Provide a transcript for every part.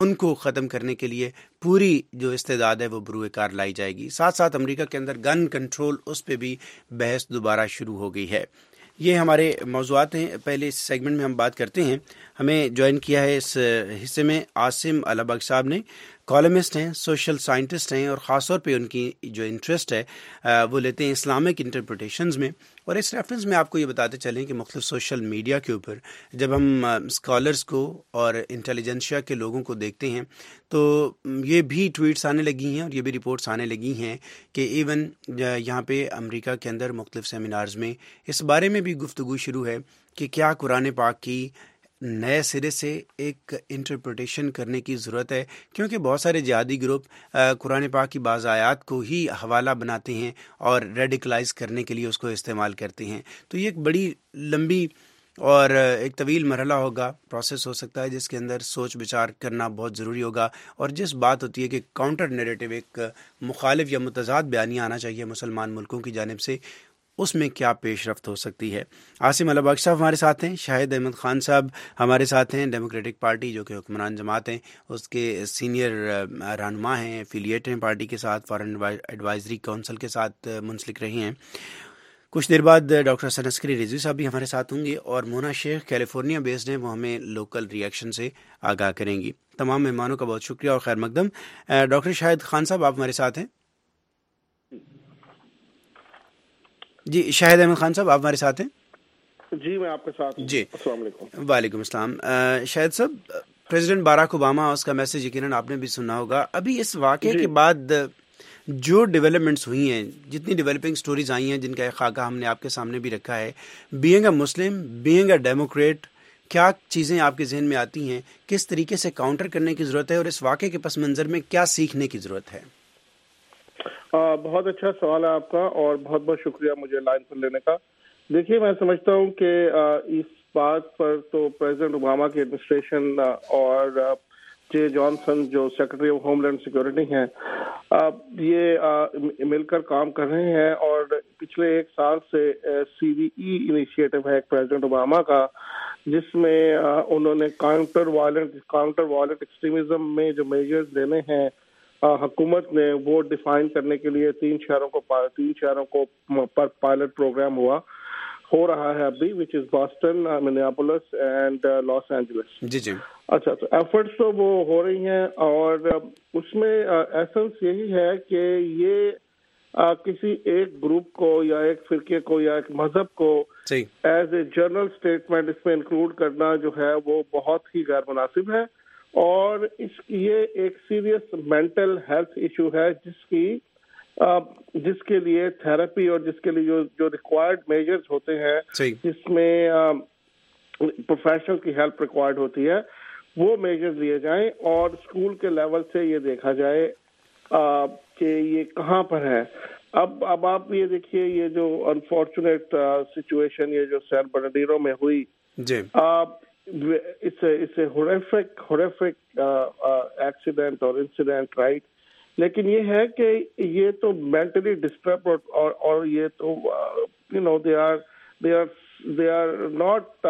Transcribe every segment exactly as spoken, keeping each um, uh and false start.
ان کو ختم کرنے کے لیے پوری جو استعداد ہے وہ بروئے کار لائی جائے گی. ساتھ ساتھ امریکہ کے اندر گن کنٹرول اس پہ بھی بحث دوبارہ شروع ہو گئی ہے. یہ ہمارے موضوعات ہیں. پہلے اس سیگمنٹ میں ہم بات کرتے ہیں. ہمیں جوائن کیا ہے اس حصے میں عاصم الابک صاحب نے. کالمسٹ ہیں, سوشل سائنٹسٹ ہیں, اور خاص طور پہ ان کی جو انٹرسٹ ہے وہ لیتے ہیں اسلامک انٹرپریٹیشنز میں. اور اس ریفرنس میں آپ کو یہ بتاتے چلیں کہ مختلف سوشل میڈیا کے اوپر جب ہم اسکالرس کو اور انٹیلیجنشیا کے لوگوں کو دیکھتے ہیں تو یہ بھی ٹویٹس آنے لگی ہیں اور یہ بھی رپورٹس آنے لگی ہیں کہ ایون یہاں پہ امریکہ کے اندر مختلف سیمینارز میں اس بارے میں بھی گفتگو شروع ہے کہ کیا قرآن پاک کی نئے سرے سے ایک انٹرپریٹیشن کرنے کی ضرورت ہے, کیونکہ بہت سارے جہادی گروپ قرآن پاک کی بعض آیات کو ہی حوالہ بناتے ہیں اور ریڈیکلائز کرنے کے لیے اس کو استعمال کرتے ہیں. تو یہ ایک بڑی لمبی اور ایک طویل مرحلہ ہوگا, پروسیس ہو سکتا ہے جس کے اندر سوچ بچار کرنا بہت ضروری ہوگا. اور جس بات ہوتی ہے کہ کاؤنٹر نیریٹو, ایک مخالف یا متضاد بیانیہ آنا چاہیے مسلمان ملکوں کی جانب سے, اس میں کیا پیش رفت ہو سکتی ہے. عاصم الابک صاحب ہمارے ساتھ ہیں. شاہد احمد خان صاحب ہمارے ساتھ ہیں, ڈیموکریٹک پارٹی جو کہ حکمران جماعت ہیں اس کے سینئر رہنما ہیں, ایفیلیٹ ہیں پارٹی کے ساتھ, فارن ایڈوائزری کونسل کے ساتھ منسلک رہے ہیں. کچھ دیر بعد ڈاکٹر حسن عسکری رضوی صاحب بھی ہمارے ساتھ ہوں گے, اور مونا شیخ کیلیفورنیا بیسڈ ہیں, وہ ہمیں لوکل ریئیکشن سے آگاہ کریں گی. تمام مہمانوں کا بہت شکریہ اور خیر مقدم. ڈاکٹر شاہد خان صاحب آپ ہمارے ساتھ ہیں. جی شاہد احمد خان صاحب آپ ہمارے ساتھ ہیں. جی میں آپ کے ساتھ ہوں. جی السلام علیکم. وعلیکم السلام. شاہد صاحب, پریزیڈنٹ باراک اوباما, اس کا میسج یقیناً آپ نے بھی سنا ہوگا. ابھی اس واقعے کے بعد جو ڈیولپمنٹس ہوئی ہیں, جتنی ڈیولپنگ سٹوریز آئی ہیں جن کا ایک خاکہ ہم نے آپ کے سامنے بھی رکھا ہے, being a Muslim, being a democrat, کیا چیزیں آپ کے ذہن میں آتی ہیں, کس طریقے سے کاؤنٹر کرنے کی ضرورت ہے, اور اس واقعے کے پس منظر میں کیا سیکھنے کی ضرورت ہے؟ آ, بہت اچھا سوال ہے آپ کا, اور بہت بہت شکریہ مجھے لائن پر لینے کا. دیکھیے میں سمجھتا ہوں کہ آ, اس بات پر تو پریزیڈنٹ اوباما کی ایڈمنسٹریشن اور جے جانسن جو secretary of homeland security ہیں, یہ آ, مل کر کام کر رہے ہیں. اور پچھلے ایک سال سے سی وی ای انیشیٹو ہے پریزیڈنٹ اوباما کا, جس میں آ, انہوں نے counter violent counter violent extremism میں جو میجرز لینے ہیں حکومت نے, وہ ڈیفائن کرنے کے لیے تین شہروں کو تین شہروں کو پر پائلٹ پروگرام ہوا ہو رہا ہے ابھی, which is Boston, Minneapolis and Los Angeles. جی جی اچھا, تو ایفرٹس تو وہ ہو رہی ہیں, اور اس میں ایسنس یہی ہے کہ یہ آ, کسی ایک گروپ کو یا ایک فرقے کو یا ایک مذہب کو ایز اے جنرل اسٹیٹمنٹ اس میں انکلوڈ کرنا جو ہے وہ بہت ہی غیر مناسب ہے. اور اس یہ ایک سیریس مینٹل ہیلتھ ایشو ہے جس کی آ, جس کے لیے تھراپی اور جس کے لیے جو جو ریکوائرڈ میجرز ہوتے ہیں, جس میں پروفیشنل کی ہیلپ ریکوائرڈ ہوتی ہے, وہ میجرز لیے جائیں, اور اسکول کے لیول سے یہ دیکھا جائے آ, کہ یہ کہاں پر ہے. اب اب آپ یہ دیکھیے, یہ جو انفارچونیٹ سچویشن یہ جو سین برنارڈینو میں ہوئی, جی it's a it's a horrific horrific uh, uh, accident or incident, right? لیکن یہ ہے کہ یہ تو مینٹلی ڈسٹرب اور اور یہ تو you know they are they are they are not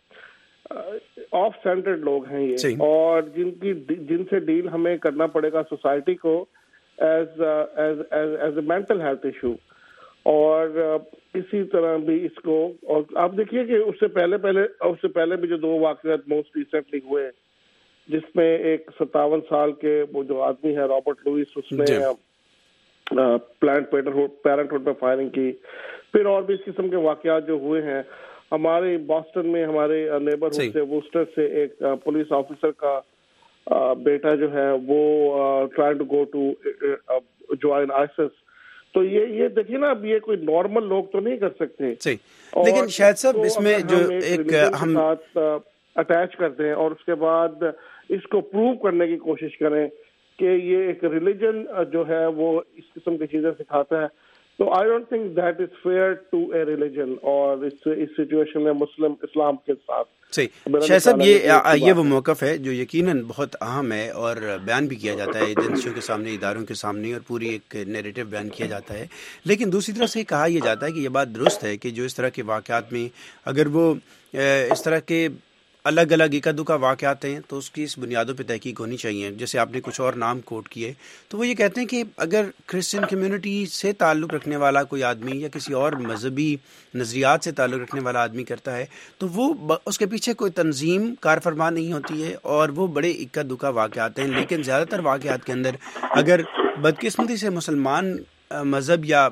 off centred لوگ ہیں یہ, اور جن کی جن سے ڈیل ہمیں کرنا پڑے گا سوسائٹی کو as as as as a mental health issue. اور اسی طرح بھی اس کو, اور آپ دیکھیے کہ اس سے پہلے پہلے اس سے پہلے بھی جو دو واقعات موسٹ ریسنٹلی ہوئے, جس میں ایک ستاون سال کے وہ جو آدمی ہے رابرٹ لوئس, اس نے پلانٹ پیرنٹ ہوڈ میں فائرنگ کی. پھر اور بھی اس قسم کے واقعات جو ہوئے ہیں ہمارے باسٹن میں, ہمارے نیبرہڈ سے ووسٹر سے ایک پولیس آفیسر کا بیٹا جو ہے وہ trying to go to join ISIS. تو یہ یہ دیکھیے نا, اب یہ کوئی نارمل لوگ تو نہیں کر سکتے. لیکن شاید صاحب اس میں جو ایک ہم اٹیچ کرتے ہیں اور اس کے بعد اس کو پروو کرنے کی کوشش کریں کہ یہ ایک ریلیجن جو ہے وہ اس قسم کی چیزیں سکھاتا ہے, تو I don't think that is fair to a religion. اور اس اس سچویشن میں مسلم اسلام کے ساتھ صحیح شاہ صاحب یہ یہ وہ موقف ہے جو یقیناً بہت اہم ہے اور بیان بھی کیا جاتا ہے ایجنسیوں کے سامنے, اداروں کے سامنے, اور پوری ایک نیریٹو بیان کیا جاتا ہے. لیکن دوسری طرف سے کہا یہ جاتا ہے کہ یہ بات درست ہے کہ جو اس طرح کے واقعات میں اگر وہ اس طرح کے الگ الگ اکا دکا واقعات ہیں تو اس کی اس بنیادوں پہ تحقیق ہونی چاہیے. جیسے آپ نے کچھ اور نام کوٹ کیے تو وہ یہ کہتے ہیں کہ اگر کرسچن کمیونٹی سے تعلق رکھنے والا کوئی آدمی یا کسی اور مذہبی نظریات سے تعلق رکھنے والا آدمی کرتا ہے تو وہ اس کے پیچھے کوئی تنظیم کار فرما نہیں ہوتی ہے اور وہ بڑے اکا دکا واقعات ہیں. لیکن زیادہ تر واقعات کے اندر اگر بدقسمتی سے مسلمان مذہب یا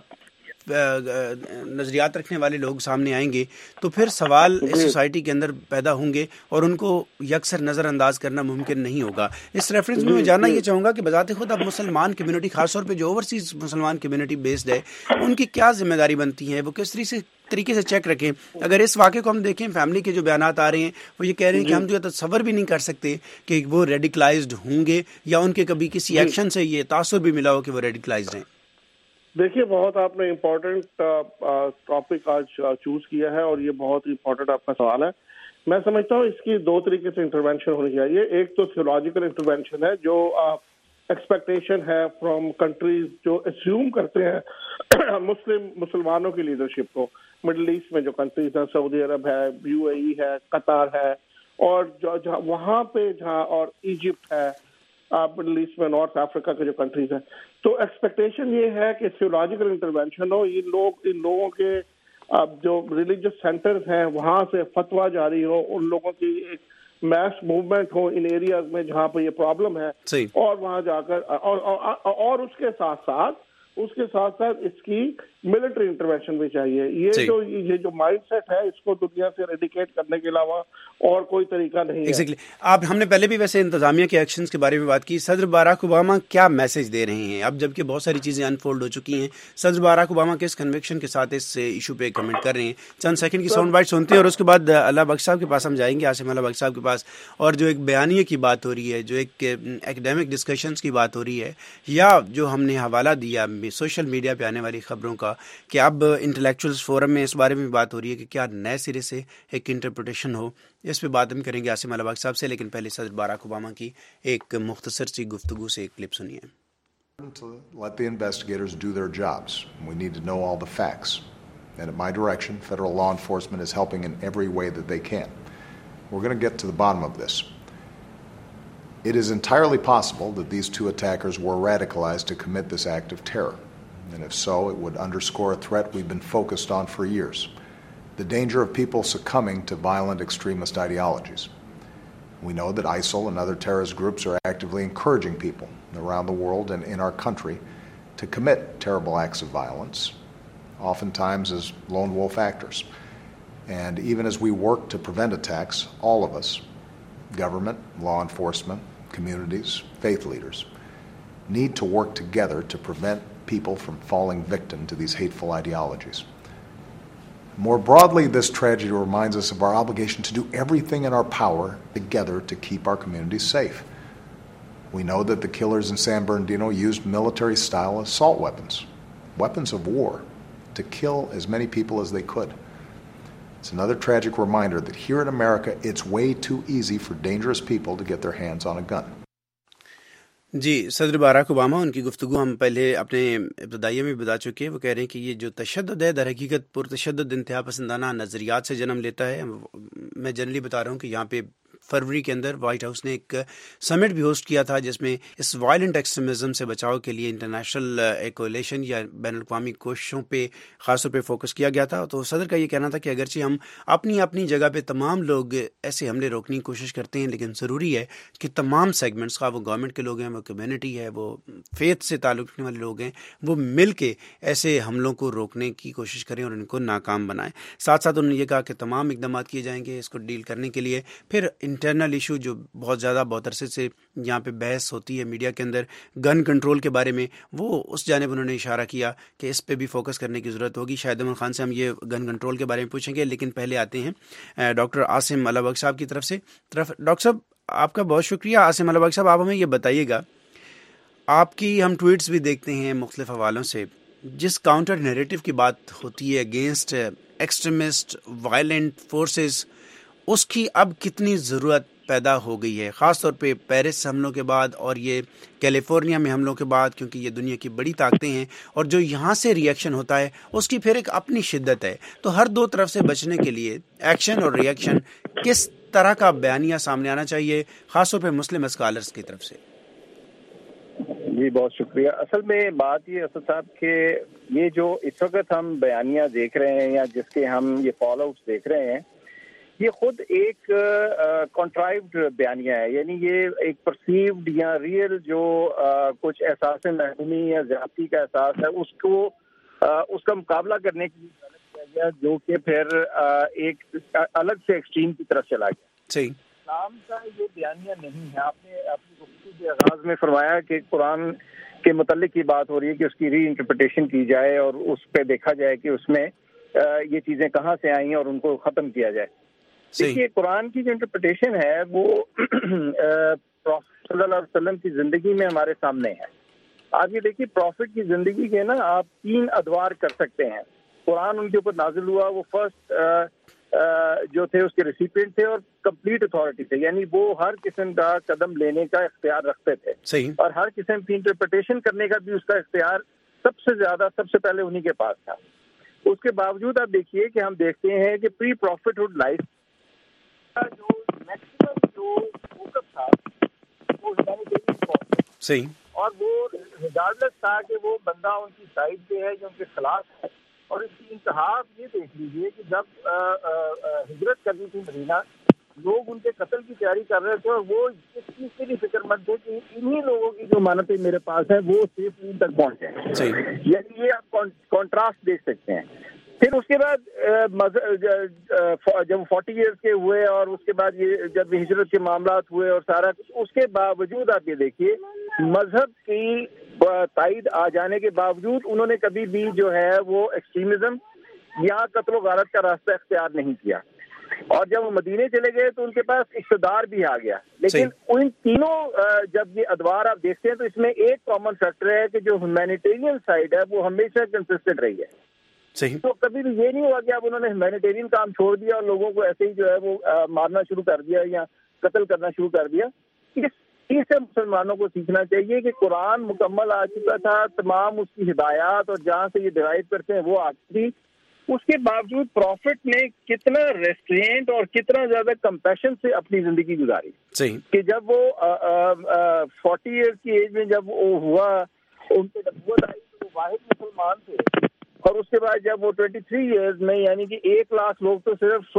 نظریات رکھنے والے لوگ سامنے آئیں گے تو پھر سوال اس سوسائٹی کے اندر پیدا ہوں گے اور ان کو یکسر نظر انداز کرنا ممکن نہیں ہوگا. اس ریفرنس میں میں جاننا یہ چاہوں گا کہ بذات خود اب مسلمان کمیونٹی خاص طور پہ جو اوورسیز مسلمان کمیونٹی بیسڈ ہے ان کی کیا ذمہ داری بنتی ہے, وہ کس طرح سے طریقے سے چیک رکھیں. اگر اس واقعے کو ہم دیکھیں, فیملی کے جو بیانات آ رہے ہیں وہ یہ کہہ رہے ہیں کہ ہم جو تصور بھی نہیں کر سکتے کہ وہ ریڈیکلائزڈ ہوں گے یا ان کے کبھی کسی ایکشن سے یہ تاثر بھی ملا ہو کہ وہ ریڈیکلائزڈ ہیں. دیکھیے, بہت آپ نے امپورٹنٹ ٹاپک آج چوز کیا ہے اور یہ بہت امپورٹنٹ آپ کا سوال ہے. میں سمجھتا ہوں اس کی دو طریقے سے انٹروینشن ہونی چاہیے. ایک تو تھیولوجیکل انٹروینشن ہے جو ایکسپیکٹیشن ہے فرام کنٹریز جو اسیوم کرتے ہیں مسلم مسلمانوں کی لیڈرشپ کو. مڈل ایسٹ میں جو کنٹریز ہیں, سعودی عرب ہے, یو اے ای ہے, قطر ہے, اور جو وہاں پہ جہاں اور ایجپٹ ہے, مڈل ایسٹ میں نارتھ افریقہ کے جو کنٹریز ہیں, تو ایکسپیکٹیشن یہ ہے کہ تھیولوجیکل انٹروینشن ہو. یہ لوگ ان لوگوں کے جو ریلیجس سینٹرز ہیں وہاں سے فتویٰ جاری ہو, ان لوگوں کی ایک میس موومنٹ ہو ان ایریاز میں جہاں پہ یہ پرابلم ہے, اور وہاں جا کر اور, اور, اور اس کے ساتھ ساتھ اس کے ساتھ ساتھ اس کی ملٹری انٹروینشن بھی چاہیے. یہ جو یہ جو مائنڈ سیٹ ہے اس کو دنیا سے ریڈیکیٹ کرنے کے علاوہ اور کوئی طریقہ نہیں ہے. exactly. آپ ہم نے پہلے بھی ویسے انتظامیہ کے ایکشنز کے بارے میں بات کی. صدر باراک اوباما کیا میسج دے رہے ہیں اب جبکہ بہت ساری چیزیں انفولڈ ہو چکی ہیں؟ صدر باراک اوباما کس کنوکشن کے ساتھ اس ایشو پہ کمنٹ کر رہے ہیں؟ چند سیکنڈ کی ساؤنڈ بائٹ سنتے ہیں اور اس کے بعد اللہ بخش صاحب کے پاس ہم جائیں گے, عاصم اللہ بخش صاحب کے پاس. اور جو ایک بیانیے کی بات ہو رہی ہے, جو ایک ایکڈیمک ڈسکشنز کی بات ہو رہی ہے, یا جو ہم نے حوالہ دیا سوشل میڈیا پہ آنے والی خبروں کا کہ اب انٹلیکچوئلز فورم میں اس بارے میں بات ہو رہی ہے کہ کیا نئے سرے سے ایک انٹرپریٹیشن ہو, اس پہ بات ہم کریں گے عاصم الباغ صاحب سے. لیکن پہلے صدر باراک اوباما کی ایک مختصر سی گفتگو سے ایک کلپ سنیے. Let the investigators do their jobs. We need to know all the facts. And at my direction, federal law enforcement is helping in every way that they can. We're going to get to the bottom of this. It is entirely possible that these two attackers were radicalized to commit this act of terror. And if so, it would underscore a threat we've been focused on for years. The danger of people succumbing to violent extremist ideologies. We know that ISIL and other terrorist groups are actively encouraging people around the world and in our country to commit terrible acts of violence, oftentimes as lone wolf actors. And even as we work to prevent attacks, all of us, government, law enforcement, communities, faith leaders, need to work together to prevent people from falling victim to these hateful ideologies. More broadly, this tragedy reminds us of our obligation to do everything in our power together to keep our communities safe. We know that the killers in San Bernardino used military-style assault weapons, weapons of war, to kill as many people as they could. It's another tragic reminder that here in America, it's way too easy for dangerous people to get their hands on a gun. جی, صدر Barack Obama, ان کی گفتگو ہم پہلے اپنے ابتدائیے میں بتا چکے ہیں. وہ کہہ رہے ہیں کہ یہ جو تشدد ہے در حقیقت پرتشدد انتہا پسندانہ نظریات سے جنم لیتا ہے. میں جنرلی بتا رہا ہوں کہ یہاں پہ فروری کے اندر وائٹ ہاؤس نے ایک سمٹ بھی ہوسٹ کیا تھا جس میں اس وائلنٹ ایکسٹریمزم سے بچاؤ کے لیے انٹرنیشنل کولیشن یا بین الاقوامی کوششوں پہ خاص طور پہ فوکس کیا گیا تھا. تو صدر کا یہ کہنا تھا کہ اگرچہ ہم اپنی اپنی جگہ پہ تمام لوگ ایسے حملے روکنے کی کوشش کرتے ہیں, لیکن ضروری ہے کہ تمام سیگمنٹس, خواہ وہ گورنمنٹ کے لوگ ہیں, وہ کمیونٹی ہے, وہ فیتھ سے تعلق رکھنے والے لوگ ہیں, وہ مل کے ایسے حملوں کو روکنے کی کوشش کریں اور ان کو ناکام بنائیں. ساتھ ساتھ انہوں نے یہ کہا کہ تمام اقدامات کیے جائیں گے اس کو ڈیل کرنے کے لیے. پھر انٹرنل ایشو جو بہت زیادہ بہت عرصے سے یہاں پہ بحث ہوتی ہے میڈیا کے اندر, گن کنٹرول کے بارے میں, وہ اس جانب انہوں نے اشارہ کیا کہ اس پہ بھی فوکس کرنے کی ضرورت ہوگی. شاہد احمد خان سے ہم یہ گن کنٹرول کے بارے میں پوچھیں گے, لیکن پہلے آتے ہیں ڈاکٹر عاصم الباغ صاحب کی طرف سے طرف ڈاکٹر صاحب, آپ کا بہت شکریہ. عاصم الباغ صاحب, آپ ہمیں یہ بتائیے گا, آپ کی ہم ٹویٹس بھی دیکھتے ہیں مختلف حوالوں سے, جس کاؤنٹر نیریٹو کی بات ہوتی ہے اگینسٹ ایکسٹریمسٹ وائلنٹ فورسز, اس کی اب کتنی ضرورت پیدا ہو گئی ہے, خاص طور پہ پیرس حملوں کے بعد اور یہ کیلیفورنیا میں حملوں کے بعد, کیونکہ یہ دنیا کی بڑی طاقتیں ہیں اور جو یہاں سے ری ایکشن ہوتا ہے اس کی پھر ایک اپنی شدت ہے. تو ہر دو طرف سے بچنے کے لیے ایکشن اور ری ایکشن کس طرح کا بیانیہ سامنے آنا چاہیے خاص طور پہ مسلم اسکالرس کی طرف سے؟ جی بہت شکریہ. اصل میں بات یہ اسد صاحب کہ یہ جو اس وقت ہم بیانیہ دیکھ رہے ہیں یا جس کے ہم یہ فال آؤٹس دیکھ رہے ہیں یہ خود ایک کنٹرائیوڈ بیانیہ ہے. یعنی یہ ایک پرسیوڈ یا ریئل جو کچھ احساس محرومی یا زیادتی کا احساس ہے اس کو اس کا مقابلہ کرنے کے لیے کیا گیا جو کہ پھر ایک الگ سے ایکسٹریم کی طرف چلا گیا. صحیح. اسلام کا یہ بیانیہ نہیں ہے. آپ نے اپنی گفتگو کے آغاز میں فرمایا کہ قرآن کے متعلق کی بات ہو رہی ہے کہ اس کی ری انٹرپریٹیشن کی جائے اور اس پہ دیکھا جائے کہ اس میں یہ چیزیں کہاں سے آئی ہیں اور ان کو ختم کیا جائے. دیکھیے قرآن کی جو انٹرپریٹیشن ہے وہ پروفٹ صلی اللہ علیہ وسلم کی زندگی میں ہمارے سامنے ہے. آپ یہ دیکھیے پروفٹ کی زندگی کے نا آپ تین ادوار کر سکتے ہیں. قرآن ان کے اوپر نازل ہوا, وہ فرسٹ جو تھے اس کے ریسیپینٹ تھے اور کمپلیٹ اتھارٹی تھے, یعنی وہ ہر قسم کا قدم لینے کا اختیار رکھتے تھے. صحیح. اور ہر قسم کی انٹرپریٹیشن کرنے کا بھی اس کا اختیار سب سے زیادہ سب سے پہلے انہی کے پاس تھا. اس کے باوجود آپ دیکھیے کہ ہم دیکھتے ہیں کہ پری پروفٹ ہوڈ لائف کا جو میکسیمم جو فوکس تھا وہ صحیح, اور وہ ریگارڈلیس تھا کہ وہ بندہ ان کی سائڈ پہ ہے جو ان کے خلاف ہے. اور اس کی انتہا یہ دیکھ لیجیے کہ جب ہجرت کرنی تھی مدینہ, لوگ ان کے قتل کی تیاری کر رہے تھے اور وہ اس چیز کے لیے فکر مند تھے کہ انہی لوگوں کی جو امانتیں میرے پاس ہیں وہ سیف ان تک پہنچے. یعنی یہ آپ کانٹراسٹ دیکھ سکتے ہیں. پھر اس کے بعد جب فورٹی ایئرس کے ہوئے اور اس کے بعد یہ جب ہجرت کے معاملات ہوئے اور سارا کچھ, اس کے باوجود آپ یہ دیکھیے مذہب کی تائید آ جانے کے باوجود انہوں نے کبھی بھی جو ہے وہ ایکسٹریمزم یا قتل و غارت کا راستہ اختیار نہیں کیا. اور جب وہ مدینے چلے گئے تو ان کے پاس اقتدار بھی آ گیا. لیکن ان تینوں جب یہ ادوار آپ دیکھتے ہیں تو اس میں ایک کامن فیکٹر ہے کہ جو ہیومینیٹیرین سائڈ ہے وہ ہمیشہ کنسسٹنٹ رہی ہے. صحیح. تو کبھی بھی یہ نہیں ہوا کہ اب انہوں نے ہیومینیٹیرین کام چھوڑ دیا اور لوگوں کو ایسے ہی جو ہے وہ مارنا شروع کر دیا یا قتل کرنا شروع کر دیا. اس چیز سے مسلمانوں کو سیکھنا چاہیے کہ قرآن مکمل آ چکا تھا, تمام اس کی ہدایات اور جہاں سے یہ ڈرائیو کرتے ہیں وہ آ چکی تھی. اس کے باوجود پروفٹ نے کتنا ریسٹرینٹ اور کتنا زیادہ کمپیشن سے اپنی زندگی گزاری. صحیح. کہ جب وہ فورٹی ایئر کی ایج میں جب وہ ہوا ان کے نبوت آئی تو وہ واحد مسلمان تھے. اور اس کے بعد جب وہ ٹوینٹی تھری ایئرز میں یعنی کہ ایک لاکھ لوگ تو صرف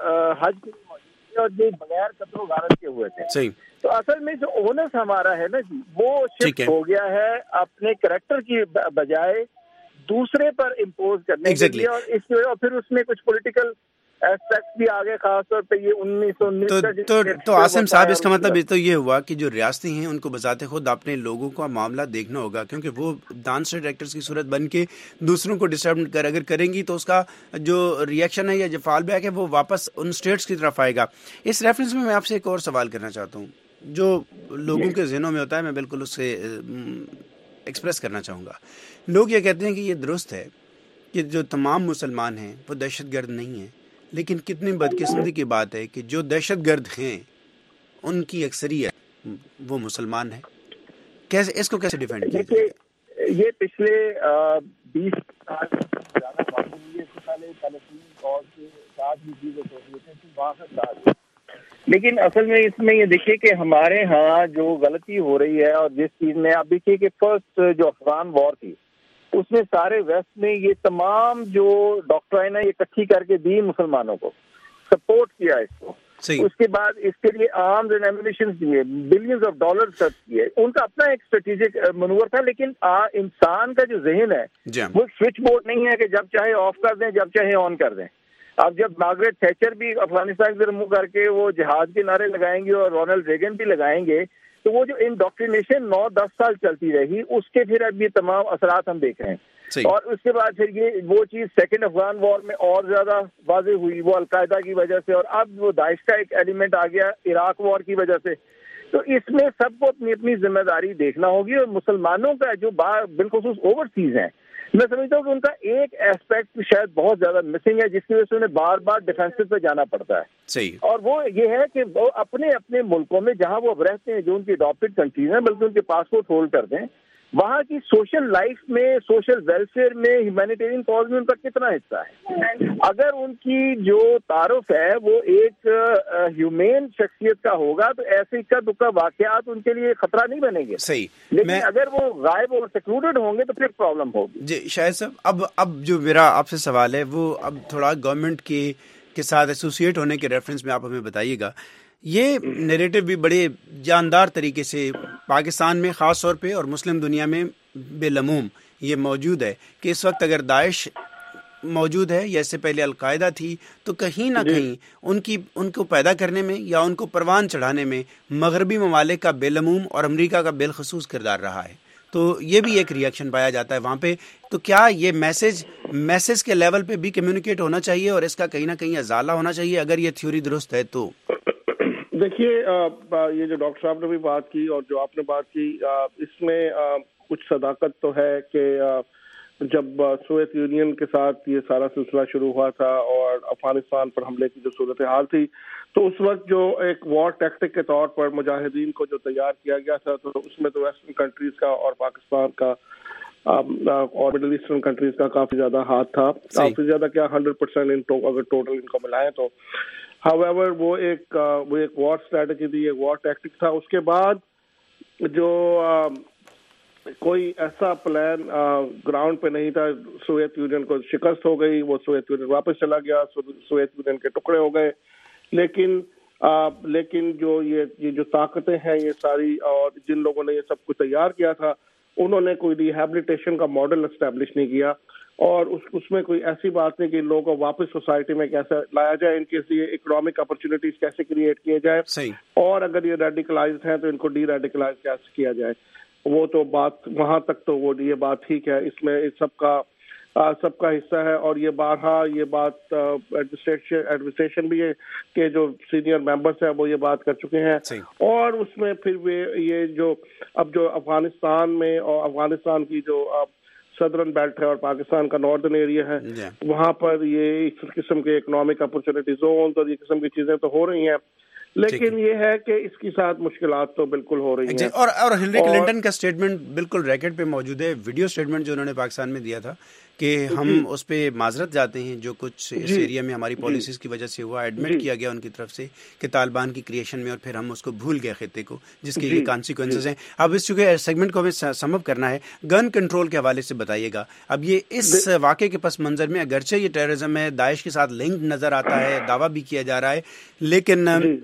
حج کے لیے موجود تھے اور یہ بغیر قتل و غارت کے ہوئے تھے. صحیح. تو اصل میں جو اونس ہمارا ہے نا جی وہ شفٹ ہو گیا ہے اپنے کریکٹر کی بجائے دوسرے پر امپوز کرنے کے لیے, اور اس اور پھر اس میں کچھ پولیٹیکل ایسپیکٹ بھی آگے خاص طور پہ یہ انیس سو انیس کا تو تو عاصم صاحب اس کا مطلب تو یہ ہوا کہ جو ریاستی ہیں ان کو بذات خود اپنے لوگوں کا معاملہ دیکھنا ہوگا, کیونکہ وہ ڈانس ڈائریکٹرز کی صورت بن کے دوسروں کو ڈسٹرب کر اگر کریں گی تو اس کا جو ریئیکشن ہے یا جو فال بیک ہے وہ واپس ان اسٹیٹس کی طرف آئے گا. اس ریفرنس میں میں آپ سے ایک اور سوال کرنا چاہتا ہوں جو لوگوں کے ذہنوں میں ہوتا ہے, میں بالکل اس سے ایکسپریس کرنا چاہوں گا. لوگ یہ کہتے ہیں کہ یہ درست ہے کہ جو تمام مسلمان ہیں وہ دہشت گرد نہیں ہیں, لیکن کتنی بدقسمتی کی بات ہے کہ جو دہشت گرد ہیں ان کی اکثریت وہ مسلمان ہیں. کیسے اس کو کیسے ڈیفینڈ کیا جائے گا؟ یہ پچھلے بیس سال زیادہ معلوم ہوئی ہے. پہلے فلسطین اور کے ساتھ بھی چیزیں ہوتی تھیں وہاں سے ساتھ, لیکن اصل میں اس میں یہ دیکھیے کہ ہمارے ہاں جو غلطی ہو رہی ہے اور جس چیز میں آپ دیکھیے کہ فرسٹ جو افغان وار تھی اس میں سارے ویسٹ نے یہ تمام جو ڈاکٹرائن ہے یہ اکٹھی کر کے دی مسلمانوں کو, سپورٹ کیا اس کو. اس کے بعد اس کے لیے آرمز اینڈ ایمونیشن دیے, بلینز آف ڈالر خرچ کیے. ان کا اپنا ایک اسٹریٹجک منور تھا, لیکن انسان کا جو ذہن ہے وہ سوئچ بورڈ نہیں ہے کہ جب چاہے آف کر دیں جب چاہے آن کر دیں. اب جب مارگریٹ تھیچر بھی افغانستان سے منہ کر کے وہ جہاد کے نعرے لگائیں گے اور رونلڈ ریگن بھی لگائیں گے تو وہ جو انڈاکٹرینیشن نو دس سال چلتی رہی اس کے پھر اب یہ تمام اثرات ہم دیکھ رہے ہیں. اور اس کے بعد پھر یہ وہ چیز سیکنڈ افغان وار میں اور زیادہ واضح ہوئی, وہ القاعدہ کی وجہ سے, اور اب وہ داعش کا ایک ایلیمنٹ آ گیا عراق وار کی وجہ سے. تو اس میں سب کو اپنی اپنی ذمہ داری دیکھنا ہوگی. اور مسلمانوں کا جو بالخصوص اوورسیز ہیں میں سمجھتا ہوں کہ ان کا ایک ایسپیکٹ شاید بہت زیادہ مسنگ ہے جس کی وجہ سے انہیں بار بار ڈیفینسو پہ جانا پڑتا ہے. صحیح. اور وہ یہ ہے کہ وہ اپنے اپنے ملکوں میں جہاں وہ اب رہتے ہیں جو ان کی اڈاپٹڈ کنٹریز ہیں بلکہ ان کے پاسپورٹ ہولڈ کر دیں, وہاں کی سوشل لائف میں, سوشل ویلفیئر میں, ہیومینیٹیرین کاز میں ان کا کتنا حصہ ہے. اگر ان کی جو تعارف ہے وہ ایک ہیومین شخصیت کا ہوگا تو ایسے اکا دکا واقعات ان کے لیے خطرہ نہیں بنے گے. صحیح. لیکن اگر وہ غائب اور سیکلوڈڈ ہوں گے تو پھر پرابلم ہوگی. جی شاہد صاحب, اب اب جو میرا آپ سے سوال ہے وہ اب تھوڑا گورنمنٹ کے کے ساتھ ایسوسیٹ ہونے کے ریفرنس میں آپ ہمیں بتائیے گا. یہ نیریٹو بھی بڑے جاندار طریقے سے پاکستان میں خاص طور پہ اور مسلم دنیا میں بالعموم یہ موجود ہے کہ اس وقت اگر داعش موجود ہے یا اس سے پہلے القاعدہ تھی تو کہیں نہ کہیں ان کی ان کو پیدا کرنے میں یا ان کو پروان چڑھانے میں مغربی ممالک کا بالعموم اور امریکہ کا بالخصوص کردار رہا ہے. تو یہ بھی ایک ریئیکشن پایا جاتا ہے وہاں پہ. تو کیا یہ میسج میسج کے لیول پہ بھی کمیونیکیٹ ہونا چاہیے اور اس کا کہیں نہ کہیں ازالہ ہونا چاہیے اگر یہ تھیوری درست ہے تو؟ دیکھیے یہ جو ڈاکٹر صاحب نے بھی بات کی اور جو آپ نے بات کی اس میں کچھ صداقت تو ہے کہ جب سوویت یونین کے ساتھ یہ سارا سلسلہ شروع ہوا تھا اور افغانستان پر حملے کی جو صورتحال تھی تو اس وقت جو ایک وار ٹیکٹک کے طور پر مجاہدین کو جو تیار کیا گیا تھا تو اس میں تو ویسٹرن کنٹریز کا اور پاکستان کا اور مڈل ایسٹرن کنٹریز کا کافی زیادہ ہاتھ تھا. کافی زیادہ کیا ہنڈریڈ پرسینٹ اگر ٹوٹل ان کو ملائیں تو however وہ ایک وہ ایک وار اسٹریٹجی تھی, ایک وار ٹیکٹک تھا. اس کے بعد جو کوئی ایسا پلان گراؤنڈ پہ نہیں تھا. سوویت یونین کو شکست ہو گئی, وہ سوویت یونین واپس چلا گیا, سوویت یونین کے ٹکڑے ہو گئے. لیکن لیکن جو یہ یہ جو طاقتیں ہیں یہ ساری اور جن لوگوں نے یہ سب کچھ تیار کیا تھا انہوں نے کوئی ریہیبلیٹیشن کا ماڈل اسٹیبلش نہیں کیا اور اس اس میں کوئی ایسی بات نہیں کہ ان لوگوں کو واپس سوسائٹی میں کیسے لایا جائے, ان کے لیے اکنامک اپرچونیٹیز کیسے کریٹ کیے جائے اور اگر یہ ریڈیکلائزڈ ہیں تو ان کو ڈی ریڈیکلائز کیسے کیا جائے. وہ تو بات وہاں تک تو وہ یہ بات ٹھیک ہے, اس میں سب کا سب کا حصہ ہے اور یہ بارہا یہ بات ایڈمنسٹریشن بھی ہے کہ جو سینئر ممبرس ہیں وہ یہ بات کر چکے ہیں. اور اس میں پھر یہ جو اب جو افغانستان میں اور افغانستان کی جو سدرن بیلٹ ہے اور پاکستان کا ناردرن ایریا ہے وہاں پر یہ اس قسم کے اکنامک اپرچونٹی زونز اور یہ قسم کی چیزیں تو ہو رہی ہیں لیکن یہ ہے کہ اس کے ساتھ مشکلات تو بالکل ہو رہی ہیں. اور اور ہلری کلنٹن کا سٹیٹمنٹ بالکل ریکٹ پہ موجود ہے, ویڈیو سٹیٹمنٹ جو انہوں نے پاکستان میں دیا تھا کہ ہم اس پہ معذرت جاتے ہیں جو کچھ اس ایریا میں ہماری پالیسیز کی وجہ سے ہوا. ایڈمٹ کیا گیا ان کی طرف سے کہ طالبان کی کریشن میں اور پھر ہم اس کو بھول گئے خطے کو جس کے یہ کانسیکوینسز ہیں. اب اس چونکہ سیگمنٹ کو ہمیں سم اپ کرنا ہے, گن کنٹرول کے حوالے سے بتائیے گا. اب یہ اس واقعے کے پس منظر میں اگرچہ یہ ٹیررزم ہے, داعش کے ساتھ لنک نظر آتا ہے, دعویٰ بھی کیا جا رہا ہے, لیکن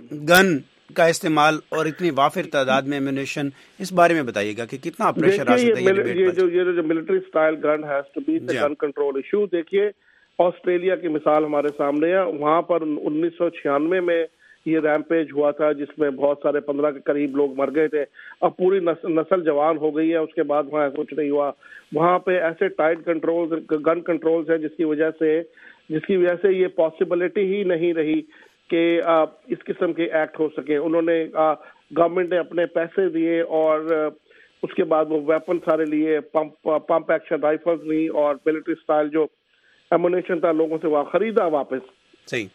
گن کا استعمال اور اتنی وافر تعداد میں ایمونیشن, اس بارے میں بتائیے گا کہ کتنا پریشر آ سکتا ہے یہ جو یہ جو military style gun has to be the gun control issue. دیکھیے آسٹریلیا کی مثال ہمارے سامنے ہے, وہاں پر انیس سو چھیانوے میں یہ ریمپیج ہوا تھا جس میں بہت سارے پندرہ کے قریب لوگ مر گئے تھے. اب پوری نسل جوان ہو گئی ہے, اس کے بعد وہاں کچھ نہیں ہوا. وہاں پہ ایسے ٹائٹ کنٹرول گن کنٹرولز ہیں جس کی وجہ سے جس کی وجہ سے یہ پاسبلٹی ہی نہیں رہی کہ اس قسم کے ایکٹ ہو سکے. انہوں نے گورنمنٹ نے اپنے پیسے دیے اور اس کے بعد وہ ویپن سارے لیے, پمپ پمپ ایکشن رائفلز لی اور ملٹری سٹائل جو ایمونیشن تھا لوگوں سے وہ خریدا واپس. صحیح.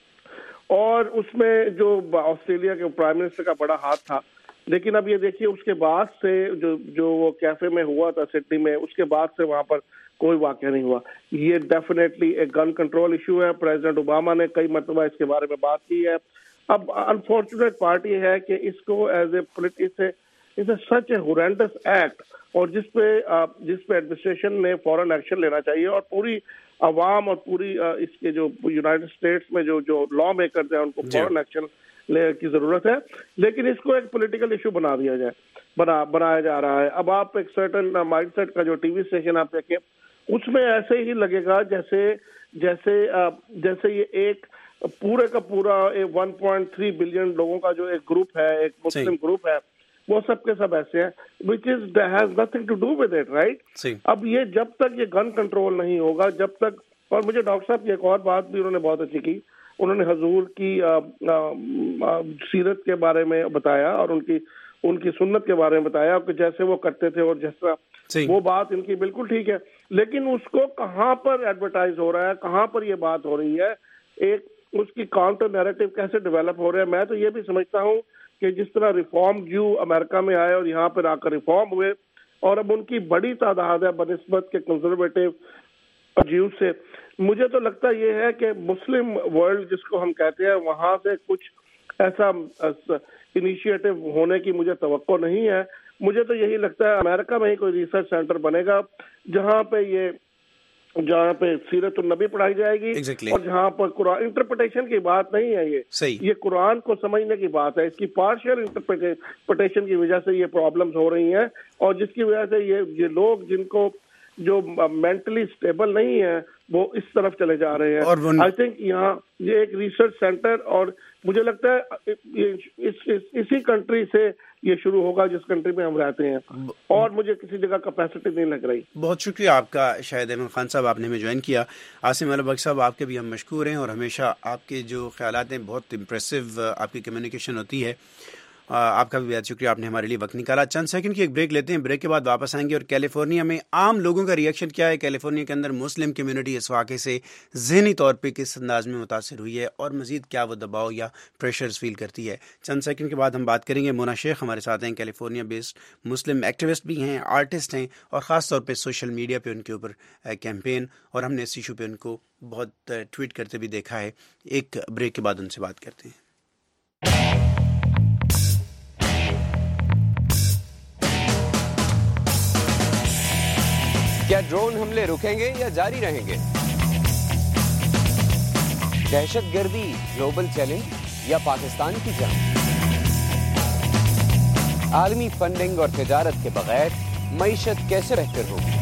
اور اس میں جو آسٹریلیا کے پرائم منسٹر کا بڑا ہاتھ تھا. لیکن اب یہ دیکھیے اس کے بعد سے جو جو وہ کیفے میں ہوا تھا سڈنی میں, اس کے بعد سے وہاں پر کوئی واقعہ نہیں ہوا. یہ ڈیفینیٹلی ایک گن کنٹرول ایشو ہے. پریزیڈنٹ اوباما نے کئی مرتبہ اس کے بارے میں بات کی ہے. اب انفارچونیٹ پارٹ یہ ہے کہ اس کو as a politics such a horrendous act اور جس پہ جس پہ ایڈمنسٹریشن نے فوراً ایکشن لینا چاہیے اور پوری عوام اور پوری اس کے جو یونائٹڈ اسٹیٹس میں جو جو لا میکرز ہیں ان کو فوراً ایکشن لینے کی ضرورت ہے. لیکن اس کو ایک پولیٹیکل ایشو بنا دیا جائے بنا بنایا جا رہا ہے. اب آپ ایک سرٹن مائنڈ سیٹ کا جو ٹی وی اسٹیشن آپ دیکھیں اس میں ایسے ہی لگے گا جیسے جیسے جیسے یہ ایک پورے کا پورا ون پوائنٹ تھری بلین لوگوں کا جو ایک گروپ ہے, ایک مسلم گروپ ہے, وہ سب کے سب ایسے ہیں which is has nothing to do with it, right? اب یہ جب تک یہ گن کنٹرول نہیں ہوگا جب تک. اور مجھے ڈاکٹر صاحب کی ایک اور بات بھی انہوں نے بہت اچھی کی, انہوں نے حضور کی سیرت کے بارے میں بتایا اور ان کی ان کی سنت کے بارے میں بتایا کہ جیسے وہ کرتے تھے اور جس طرح وہ بات ان کی بالکل ٹھیک ہے. لیکن اس کو کہاں پر ایڈورٹائز ہو رہا ہے, کہاں پر یہ بات ہو رہی ہے, ایک اس کی کاؤنٹر نیریٹو کیسے ڈیولپ ہو رہا ہے. میں تو یہ بھی سمجھتا ہوں کہ جس طرح ریفارم جو امریکہ میں آئے اور یہاں پر آ کر ریفارم ہوئے, اور اب ان کی بڑی تعداد ہے بنسبت کے کنزرویٹو ویو سے. مجھے تو لگتا یہ ہے کہ مسلم ورلڈ جس کو ہم کہتے ہیں وہاں سے کچھ ایسا انیشیٹو ہونے کی مجھے توقع نہیں ہے. مجھے تو یہی لگتا ہے امریکہ میں ہی کوئی ریسرچ سینٹر بنے گا جہاں پہ یہ جہاں پہ سیرت النبی پڑھائی جائے گی exactly. اور جہاں پر قرآن انٹرپریٹیشن کی بات نہیں ہے, یہ صحیح. یہ قرآن کو سمجھنے کی بات ہے. اس کی پارشل انٹرپریٹیشن کی وجہ سے یہ پرابلمز ہو رہی ہیں اور جس کی وجہ سے یہ یہ لوگ جن کو جو مینٹلی اسٹیبل نہیں ہے وہ اس طرف چلے جا رہے ہیں. آئی تھنک یہاں یہ ایک ریسرچ سینٹر, اور مجھے لگتا ہے اسی کنٹری سے یہ شروع ہوگا جس کنٹری میں ہم رہتے ہیں, اور مجھے کسی جگہ کیپیسٹی نہیں لگ رہی. بہت شکریہ آپ کا شاہد احمد خان صاحب, آپ نے ہمیں جوائن کیا. عاصم البک صاحب, آپ کے بھی ہم مشکور ہیں اور ہمیشہ آپ کے جو خیالات ہیں بہت امپریسو آپ کی کمیونیکیشن ہوتی ہے. آپ کا بھی بہت شکریہ, آپ نے ہمارے لیے وقت نکالا. چند سیکنڈ کی ایک بریک لیتے ہیں, بریک کے بعد واپس آئیں گے اور کیلیفورنیا میں عام لوگوں کا ریئیکشن کیا ہے, کیلیفورنیا کے اندر مسلم کمیونٹی اس واقعے سے ذہنی طور پہ کس انداز میں متاثر ہوئی ہے اور مزید کیا وہ دباؤ یا پریشرز فیل کرتی ہے. چند سیکنڈ کے بعد ہم بات کریں گے. مونا شیخ ہمارے ساتھ ہیں, کیلیفورنیا بیسڈ مسلم ایکٹیوسٹ بھی ہیں, آرٹسٹ ہیں, اور خاص طور پہ سوشل میڈیا پہ ان کے اوپر کیمپین, اور ہم نے اس ایشو پہ ان کو بہت ٹویٹ کرتے بھی دیکھا ہے. ایک بریک کے بعد ان سے بات کرتے ہیں. کیا ڈرون حملے رکیں گے یا جاری رہیں گے؟ دہشت گردی گلوبل چیلنج یا پاکستان کی جنگ؟ عالمی فنڈنگ اور تجارت کے بغیر معیشت کیسے بہتر ہوگی؟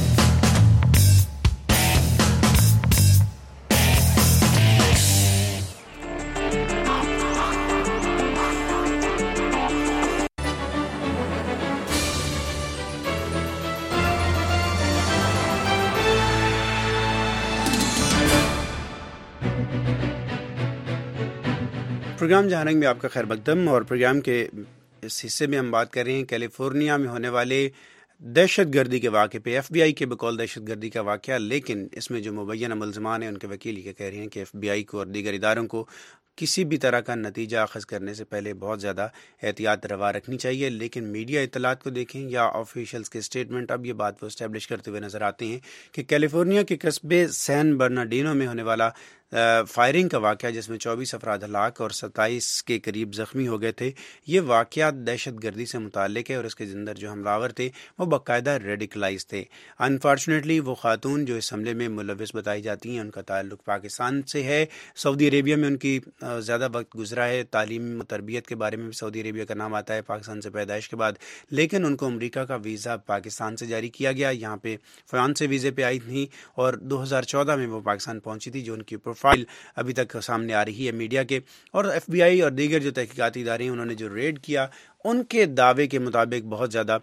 پروگرام جہانگی میں آپ کا خیر مقدم, اور پروگرام کے اس حصے میں ہم بات کر رہے ہیں کیلیفورنیا میں ہونے والے دہشت گردی کے واقعے پہ. ایف بی آئی کے بقول دہشت گردی کا واقعہ, لیکن اس میں جو مبینہ ملزمان ہیں ان کے وکیل یہ کہہ رہے ہیں کہ ایف بی آئی کو اور دیگر اداروں کو کسی بھی طرح کا نتیجہ اخذ کرنے سے پہلے بہت زیادہ احتیاط روا رکھنی چاہیے. لیکن میڈیا اطلاعات کو دیکھیں یا آفیشلز کے اسٹیٹمنٹ, اب یہ بات وہ اسٹیبلش کرتے ہوئے نظر آتے ہیں کہ کیلیفورنیا کے قصبے سین برنارڈینو میں ہونے والا فائرنگ کا واقعہ جس میں چوبیس افراد ہلاک اور ستائیس کے قریب زخمی ہو گئے تھے, یہ واقعات دہشت گردی سے متعلق ہے, اور اس کے اندر جو حملہ تھے وہ باقاعدہ ریڈیکلائز تھے. انفارچونیٹلی وہ خاتون جو اس حملے میں ملوث بتائی جاتی ہیں ان کا تعلق پاکستان سے ہے. سعودی عربیہ میں ان کی زیادہ وقت گزرا ہے, تعلیم و تربیت کے بارے میں بھی سعودی عربیہ کا نام آتا ہے پاکستان سے پیدائش کے بعد, لیکن ان کو امریکہ کا ویزا پاکستان سے جاری کیا گیا. یہاں پہ فرانس سے ویزے پہ آئی تھیں اور دو ہزار چودہ میں وہ پاکستان پہنچی تھی, جو ان کی پروفائل ابھی تک سامنے آ رہی ہے میڈیا کے. اور ایف بی آئی اور دیگر جو تحقیقاتی ادارے ہیں انہوں نے جو ریڈ کیا, ان کے دعوے کے مطابق بہت زیادہ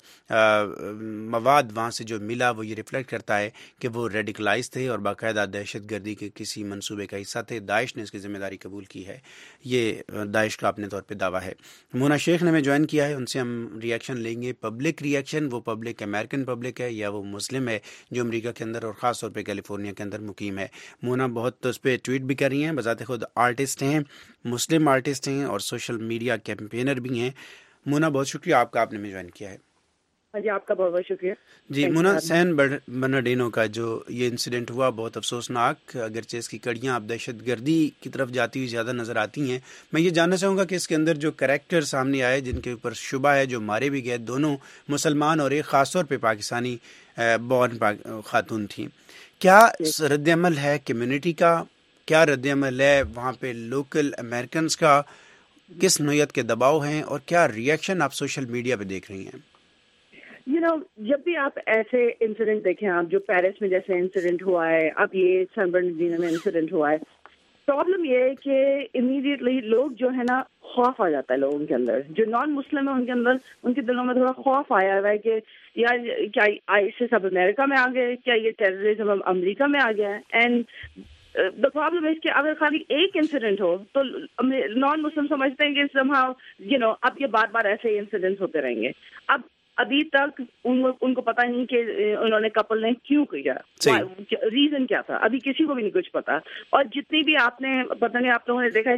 مواد وہاں سے جو ملا وہ یہ ریفلیکٹ کرتا ہے کہ وہ ریڈیکلائز تھے اور باقاعدہ دہشت گردی کے کسی منصوبے کا حصہ تھے. داعش نے اس کی ذمہ داری قبول کی ہے, یہ داعش کا اپنے طور پہ دعویٰ ہے. مونا شیخ نے ہمیں جوائن کیا ہے, ان سے ہم ریئیکشن لیں گے. پبلک ریئیکشن, وہ پبلک امریکن پبلک ہے یا وہ مسلم ہے جو امریکہ کے اندر اور خاص طور پہ کیلیفورنیا کے اندر مقیم ہے. مونا بہت اس پہ ٹویٹ بھی کر رہی ہیں, بذات خود آرٹسٹ ہیں, مسلم آرٹسٹ ہیں اور سوشل میڈیا کیمپینر بھی ہیں. مونا بہت شکریہ آپ کا, آپ نے ہمیں جوائن کیا ہے. جی آپ کا بہت بہت شکریہ. جی مونا, سین برنارڈینو کا جو یہ انسیڈنٹ ہوا بہت افسوسناک, اگرچہ اس کی کڑیاں اب دہشت گردی کی طرف جاتی ہوئی زیادہ نظر آتی ہیں. میں یہ جاننا چاہوں گا کہ اس کے اندر جو کریکٹر سامنے آئے جن کے اوپر شبہ ہے, جو مارے بھی گئے, دونوں مسلمان اور ایک خاص طور پہ پاکستانی بورن خاتون تھیں, کیا رد عمل ہے کمیونٹی کا, کیا رد عمل ہے وہاں پہ لوکل امریکنز کا, کس نوعیت کے دباؤ ہیں اور کیا ریئیکشن آپ سوشل میڈیا پہ دیکھ رہی ہیں؟ یو نو جب بھی آپ ایسے انسیڈنٹ دیکھیں, آپ جو پیرس میں جیسے انسیڈنٹ ہوا ہے, اب یہ سین برنارڈینو میں انسیڈنٹ ہوا ہے, پرابلم یہ ہے کہ امیڈیٹلی لوگ جو ہے نا خوف آ جاتا ہے لوگوں کے اندر, جو نان مسلم ہے ان کے اندر, ان کے دلوں میں تھوڑا خوف آیا ہوا ہے کہ یار کیا آئیسس اب امریکہ میں آ گئے, کیا یہ ٹیررزم اب امریکہ میں آ گیا ہے. اینڈ دا پرابلم ہے کہ اگر خالی ایک انسیڈنٹ ہو تو نان مسلم سمجھتے ہیں کہ somehow you know اب یہ بار بار ایسے انسیڈنٹس ہوتے رہیں گے. اب ابھی تک ان کو پتا نہیں کہ انہوں نے کپل نے کیوں کیا, ریزن کیا تھا, ابھی کسی کو بھی نہیں کچھ پتا. اور جتنی بھی آپ نے پتہ نہیں آپ لوگوں نے دیکھا ہے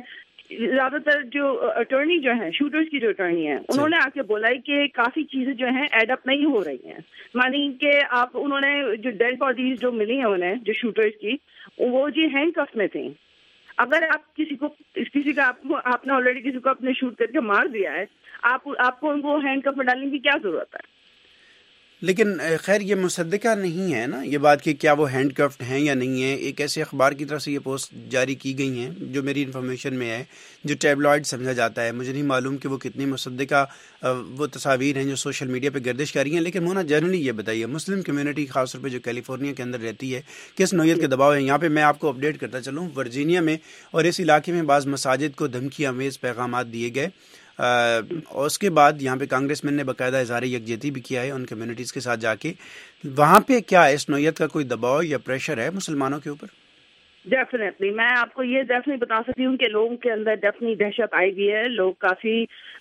زیادہ تر جو اٹارنی جو ہیں شوٹرز کی جو اٹارنی ہیں انہوں نے آ کے بولا ہے کہ کافی چیزیں جو ہیں ایڈ اپ نہیں ہو رہی ہیں. مانی کہ آپ انہوں نے جو ڈیڈ باڈیز جو ملی ہیں انہیں جو شوٹرز کی وہ جی ہینڈ کف میں تھیں. اگر آپ کسی کو کسی کا آپ نے آلریڈی کسی کو اپنے شوٹ کر کے مار دیا ہے آپ آپ کو ان کو ہینڈ کف میں ڈالنے کی کیا ضرورت ہے؟ لیکن خیر یہ مصدقہ نہیں ہے نا یہ بات کہ کیا وہ ہینڈ کفڈ ہیں یا نہیں ہیں. ایک ایسے اخبار کی طرف سے یہ پوسٹ جاری کی گئی ہیں جو میری انفارمیشن میں ہے جو ٹیبلائڈ سمجھا جاتا ہے. مجھے نہیں معلوم کہ وہ کتنی مصدقہ وہ تصاویر ہیں جو سوشل میڈیا پہ گردش کر رہی ہیں. لیکن مونا جنرلی یہ بتائیے مسلم کمیونٹی خاص طور پہ جو کیلیفورنیا کے اندر رہتی ہے کس نوعیت کے دباؤ ہے یہاں پہ؟ میں آپ کو اپڈیٹ کرتا چلوں ورجینیا میں اور اس علاقے میں بعض مساجد کو دھمکی آمیز پیغامات دیے گئے اور اس کے بعد یہاں پہ کانگریس مین نے باقاعدہ اظہار یکجہتی بھی کیا ہے ان کمیونٹیز کے ساتھ جا کے. وہاں پہ کیا اس نوعیت کا کوئی دباؤ یا پریشر ہے مسلمانوں کے اوپر؟ ڈیفینیٹلی میں آپ کو یہ ڈیفینیٹلی بتا سکتی ہوں کہ لوگوں کے اندر ڈیفینیٹلی دہشت آئی ہوئی ہے. لوگ کافی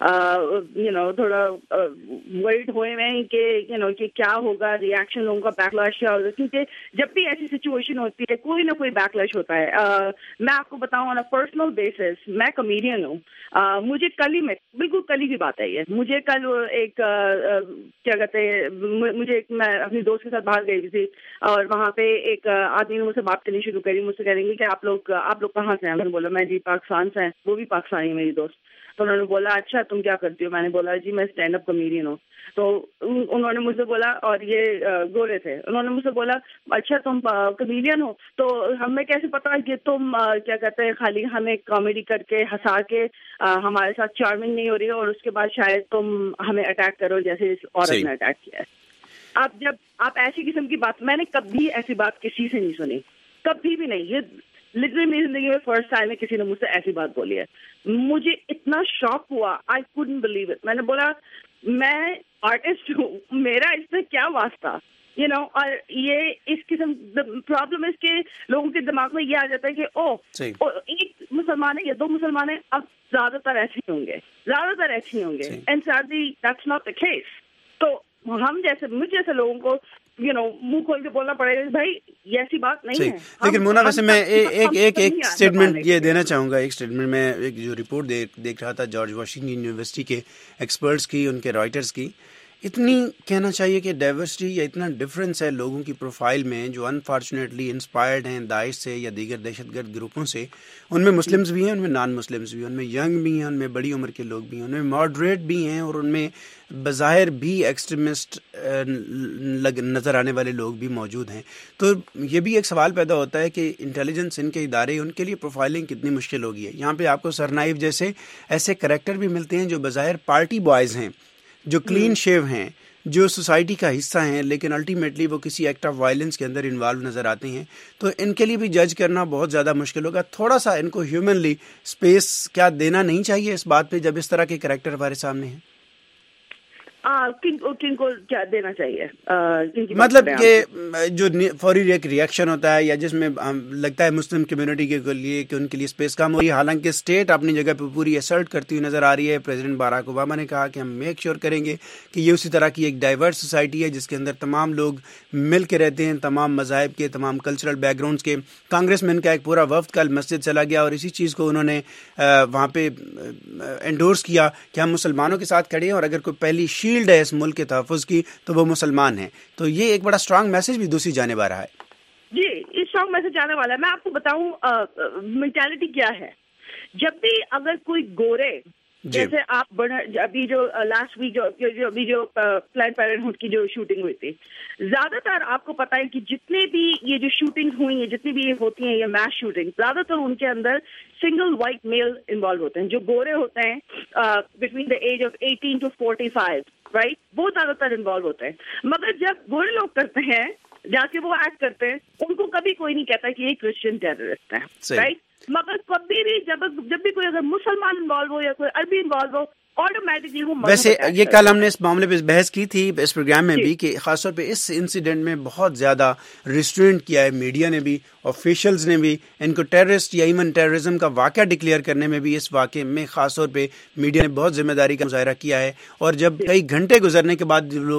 یو نو تھوڑا ورڈ ہوئے ہوئے ہیں کہ یو نو کہ کیا ہوگا ریئیکشن لوگوں کا بیک لیش کیا ہوگا کیونکہ جب بھی ایسی سچویشن ہوتی ہے کوئی نہ کوئی بیک لیش ہوتا ہے. میں آپ کو بتاؤں آن اے پرسنل بیسس میں کمیڈین ہوں. مجھے کل ہی میں بالکل کل ہی کی بات ہے یہ مجھے کل ایک کیا کہتے ہیں مجھے میں اپنی دوست کے ساتھ باہر گئی تھی اور وہاں پہ ایک آدمی نے مجھ سے بات کرنی شروع کری. مجھ سے کہیں گے کہ آپ لوگ آپ لوگ کہاں سے ہیں؟ میں نے بولا میں جی پاکستان سے ہیں. وہ بھی پاکستانی ہے میری دوست. تو انہوں نے بولا اچھا تم کیا کرتی ہو؟ میں نے بولا جی میں اسٹینڈ اپ کمیڈین ہوں. تو انہوں نے مجھ سے بولا اور یہ گورے تھے انہوں نے مجھ سے بولا اچھا تم کمیڈین ہو تو ہمیں کیسے پتا کہ تم کیا کہتے ہیں خالی ہمیں کامیڈی کر کے ہنسا کے ہمارے ساتھ چارمنگ نہیں ہو رہی ہے اور اس کے بعد شاید تم ہمیں اٹیک کرو جیسے اس عورت نے اٹیک کیا ہے. آپ جب آپ ایسی قسم کی بات میں نے کبھی ایسی بات کسی سے نہیں سنی کبھی بھی نہیں. یہ لٹرلی میری زندگی میں فرسٹ ٹائم ہے کسی نے مجھ سے ایسی بات بولی ہے. مجھے اتنا شاک ہوا آئی کوڈنٹ بلیو اٹ. میں نے بولا میں آرٹسٹ ہوں میرا اس سے کیا واسطہ یو نو. اور یہ اس قسم پرابلم اس کے لوگوں کے دماغ میں یہ آ جاتا ہے کہ او ایک مسلمان ہے یا دو مسلمان ہیں اب زیادہ تر ایسے ہی ہوں گے زیادہ تر ایسے ہی ہوں گے and sadly that's not the case. تو ہم جیسے مجھ جیسے لوگوں کو یو نو منہ کھول کے بولنا پڑے گا بھائی یہ ایسی بات نہیں ہے. لیکن مونا ویسے میں ایک ایک ایک اسٹیٹمنٹ یہ دینا چاہوں گا. ایک اسٹیٹمنٹ میں ایک جو رپورٹ دیکھ رہا تھا جارج واشنگٹن یونیورسٹی کے ایکسپرٹس کی ان کے رائٹرز کی اتنی کہنا چاہیے کہ ڈائیورسٹی یا اتنا ڈفرینس ہے لوگوں کی پروفائل میں جو انفارچونیٹلی انسپائرڈ ہیں داعش سے یا دیگر دہشت گرد گروپوں سے. ان میں مسلمز بھی ہیں ان میں نان مسلمز بھی ہیں ان میں ینگ بھی ہیں ان میں بڑی عمر کے لوگ بھی ہیں ان میں ماڈریٹ بھی ہیں اور ان میں بظاہر بھی ایکسٹریمسٹ نظر آنے والے لوگ بھی موجود ہیں. تو یہ بھی ایک سوال پیدا ہوتا ہے کہ انٹیلیجنس ان کے ادارے ان کے لیے پروفائلنگ کتنی مشکل ہوگی ہے. یہاں پہ آپ کو سرنائف جیسے ایسے کریکٹر بھی ملتے ہیں جو بظاہر پارٹی بوائز ہیں جو کلین شیو ہیں جو سوسائٹی کا حصہ ہیں لیکن الٹیمیٹلی وہ کسی ایکٹ آف وائلنس کے اندر انوالو نظر آتے ہیں. تو ان کے لیے بھی جج کرنا بہت زیادہ مشکل ہوگا. تھوڑا سا ان کو ہیومنلی اسپیس کیا دینا نہیں چاہیے اس بات پہ جب اس طرح کے کریکٹر ہمارے سامنے ہیں؟ کن کن کو کیا دینا چاہیے مطلب کہ جو فوری ایک ریئیکشن ہوتا ہے یا جس میں لگتا ہے مسلم کمیونٹی کے لیے کہ ان کے لیے اسپیس کم ہو رہی ہے. حالانکہ اسٹیٹ اپنی جگہ پہ پوری اسرٹ کرتی ہوئی نظر آ رہی ہے. پریزیڈنٹ باراک اوباما نے کہا کہ ہم میک شیور کریں گے کہ یہ اسی طرح کی ایک ڈائیورس سوسائٹی ہے جس کے اندر تمام لوگ مل کے رہتے ہیں تمام مذاہب کے تمام کلچرل بیک گراؤنڈس کے. کانگریس مین کا ایک پورا وفد کل مسجد چلا گیا اور اسی چیز کو انہوں نے وہاں پہ انڈورس کیا کہ ہم مسلمانوں کے ساتھ کھڑے ہیں اور اگر کوئی پہلی شیلڈ ہے اس ملک کے تحفظ کی تو وہ مسلمان ہیں. تو یہ ایک بڑا اسٹرانگ میسج بھی دوسری جانب آ رہا ہے. جی یہ اسٹرانگ میسج آنے والا ہے. میں آپ کو بتاؤں مینٹالٹی کیا ہے. جب بھی اگر کوئی گورے جیسے آپ ابھی جو لاسٹ ویک جو ابھی جو پلانڈ پیرنٹہڈ کی جو شوٹنگ ہوئی تھی زیادہ تر آپ کو پتا ہے کہ جتنے بھی یہ جو شوٹنگ ہوئی ہیں جتنی بھی یہ ہوتی ہیں یہ میس شوٹنگ زیادہ تر ان کے اندر سنگل وائٹ میل انوالو ہوتے ہیں جو گورے ہوتے ہیں between the age of eighteen to forty five right وہ زیادہ تر انوالو ہوتے ہیں. مگر جب گورے لوگ کرتے ہیں جا کے وہ ایکٹ کرتے ہیں ان کو کبھی کوئی نہیں کہتا کہ یہ کرسچن ٹیررسٹ ہے رائٹ. مگر کبھی بھی جب جب بھی کوئی اگر مسلمان انوالو ہو یا کوئی عربی انوالو ہو آٹومیٹکلی وہ ویسے یہ کل ہم نے اس معاملے پہ بحث کی تھی اس پروگرام میں بھی کہ خاص طور پہ اس انسیڈنٹ میں بہت زیادہ ریسٹرینٹ کیا ہے میڈیا نے بھی آفیشلز نے بھی ان کو ٹیررسٹ یا ایون ٹیررزم کا واقعہ ڈکلیئر کرنے میں بھی اس واقعے میں خاص طور پہ میڈیا نے بہت ذمہ داری کا مظاہرہ کیا ہے. اور جب کئی گھنٹے گزرنے کے بعد لوگ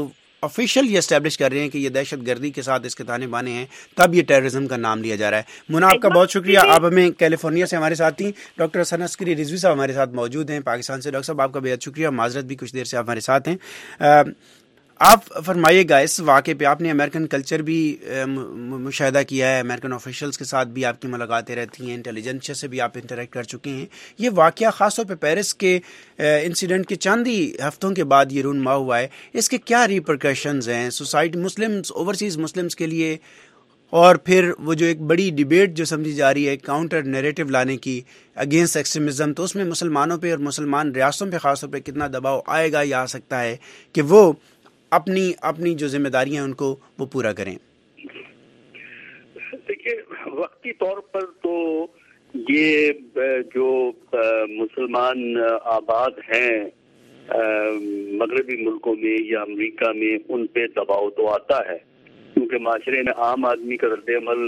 آفیشیل یہ اسٹیبلش کر رہے ہیں کہ یہ دہشت گردی کے ساتھ اس کے تانے بانے ہیں, تب یہ ٹیررزم کا نام لیا جا رہا ہے. مونا آپ کا بہت شکریہ, آپ ہمیں کیلیفورنیا سے ہمارے ساتھ تھیں. ڈاکٹر حسن عسکری رضوی صاحب ہمارے ساتھ موجود ہیں پاکستان سے. ڈاکٹر صاحب آپ کا بہت شکریہ, معذرت بھی کچھ دیر سے آپ ہمارے ساتھ ہیں. آپ فرمائیے گا اس واقعے پہ, آپ نے امریکن کلچر بھی مشاہدہ کیا ہے, امریکن آفیشلز کے ساتھ بھی آپ کی ملاقاتیں رہتی ہیں, انٹیلیجنس سے بھی آپ انٹریکٹ کر چکے ہیں. یہ واقعہ خاص طور پہ پیرس کے انسیڈنٹ کے چند ہی ہفتوں کے بعد یہ رونما ہوا ہے, اس کے کیا ریپرکشنز ہیں سوسائٹی مسلمز اوورسیز مسلمز کے لیے, اور پھر وہ جو ایک بڑی ڈیبیٹ جو سمجھی جا رہی ہے کاؤنٹر نیریٹو لانے کی اگینسٹ ایکسٹریمزم, تو اس میں مسلمانوں پہ اور مسلمان ریاستوں پہ خاص طور پہ کتنا دباؤ آئے گا یا آ سکتا ہے کہ وہ اپنی اپنی جو ذمہ داریاں ہیں ان کو وہ پورا کریں؟ دیکھیے, وقتی طور پر تو یہ جو مسلمان آباد ہیں مغربی ملکوں میں یا امریکہ میں, ان پہ دباؤ تو آتا ہے, کیونکہ معاشرے میں عام آدمی کا رد عمل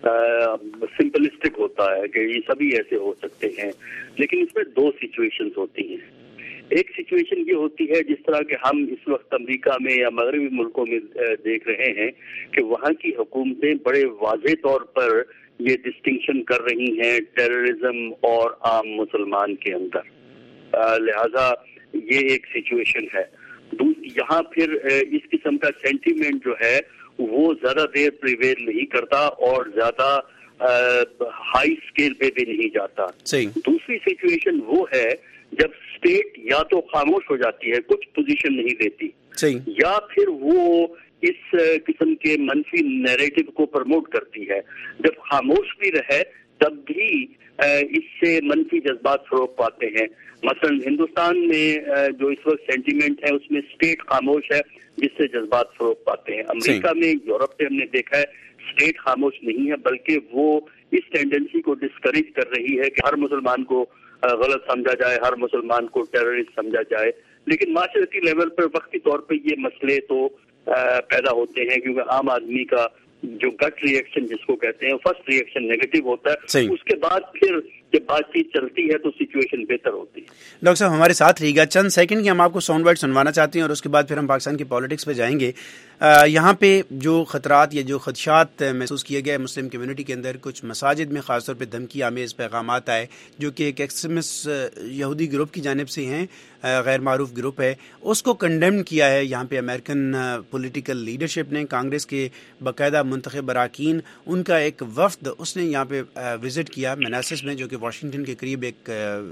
سمپلسٹک ہوتا ہے کہ یہ سبھی ایسے ہو سکتے ہیں. لیکن اس میں دو سچویشنز ہوتی ہیں. ایک سچویشن یہ ہوتی ہے جس طرح کہ ہم اس وقت امریکہ میں یا مغربی ملکوں میں دیکھ رہے ہیں کہ وہاں کی حکومتیں بڑے واضح طور پر یہ ڈسٹنکشن کر رہی ہیں ٹیررزم اور عام مسلمان کے اندر, لہذا یہ ایک سچویشن ہے. یہاں پھر اس قسم کا سینٹیمنٹ جو ہے وہ زیادہ دیر پریویل نہیں کرتا اور زیادہ ہائی اسکیل پہ بھی نہیں جاتا. دوسری سچویشن وہ ہے جب اسٹیٹ یا تو خاموش ہو جاتی ہے, کچھ پوزیشن نہیں لیتی, یا پھر وہ اس قسم کے منفی نیریٹو کو پروموٹ کرتی ہے. جب خاموش بھی رہے تب بھی اس سے منفی جذبات فروغ پاتے ہیں. مثلا ہندوستان میں جو اس وقت سینٹیمنٹ ہے اس میں اسٹیٹ خاموش ہے جس سے جذبات فروغ پاتے ہیں. امریکہ میں, یورپ میں ہم نے دیکھا ہے اسٹیٹ خاموش نہیں ہے, بلکہ وہ اس ٹینڈنسی کو ڈسکریج کر رہی ہے کہ ہر مسلمان کو غلط سمجھا جائے, ہر مسلمان کو ٹیررسٹ سمجھا جائے. لیکن معاشرتی لیول پر وقتی طور پہ یہ مسئلے تو پیدا ہوتے ہیں, کیونکہ عام آدمی کا جو گٹ ری ایکشن جس کو کہتے ہیں فرسٹ ری ایکشن نیگیٹو ہوتا ہے. اس کے بعد پھر جب بات چیت چلتی ہے تو سچویشن بہتر ہوتی ہے. ڈاکٹر صاحب ہمارے ساتھ رہیے گا, چند سیکنڈ کی ہم آپ کو ساؤنڈ بائٹ سنوانا چاہتے ہیں اور اس کے بعد پھر ہم پاکستان کی پالیٹکس پہ جائیں گے. یہاں پہ جو خطرات یا جو خدشات محسوس کیے گئے مسلم کمیونٹی کے اندر, کچھ مساجد میں خاص طور پہ دھمکی آمیز پیغامات آئے جو کہ ایک ایکسٹریمسٹ یہودی گروپ کی جانب سے ہیں, غیر معروف گروپ ہے, اس کو کنڈیم کیا ہے یہاں پہ امریکن پولیٹیکل لیڈرشپ نے. کانگریس کے باقاعدہ منتخب اراکین, ان کا ایک وفد اس نے یہاں پہ وزٹ کیا مناسس میں, جو کہ واشنگٹن کے قریب ایک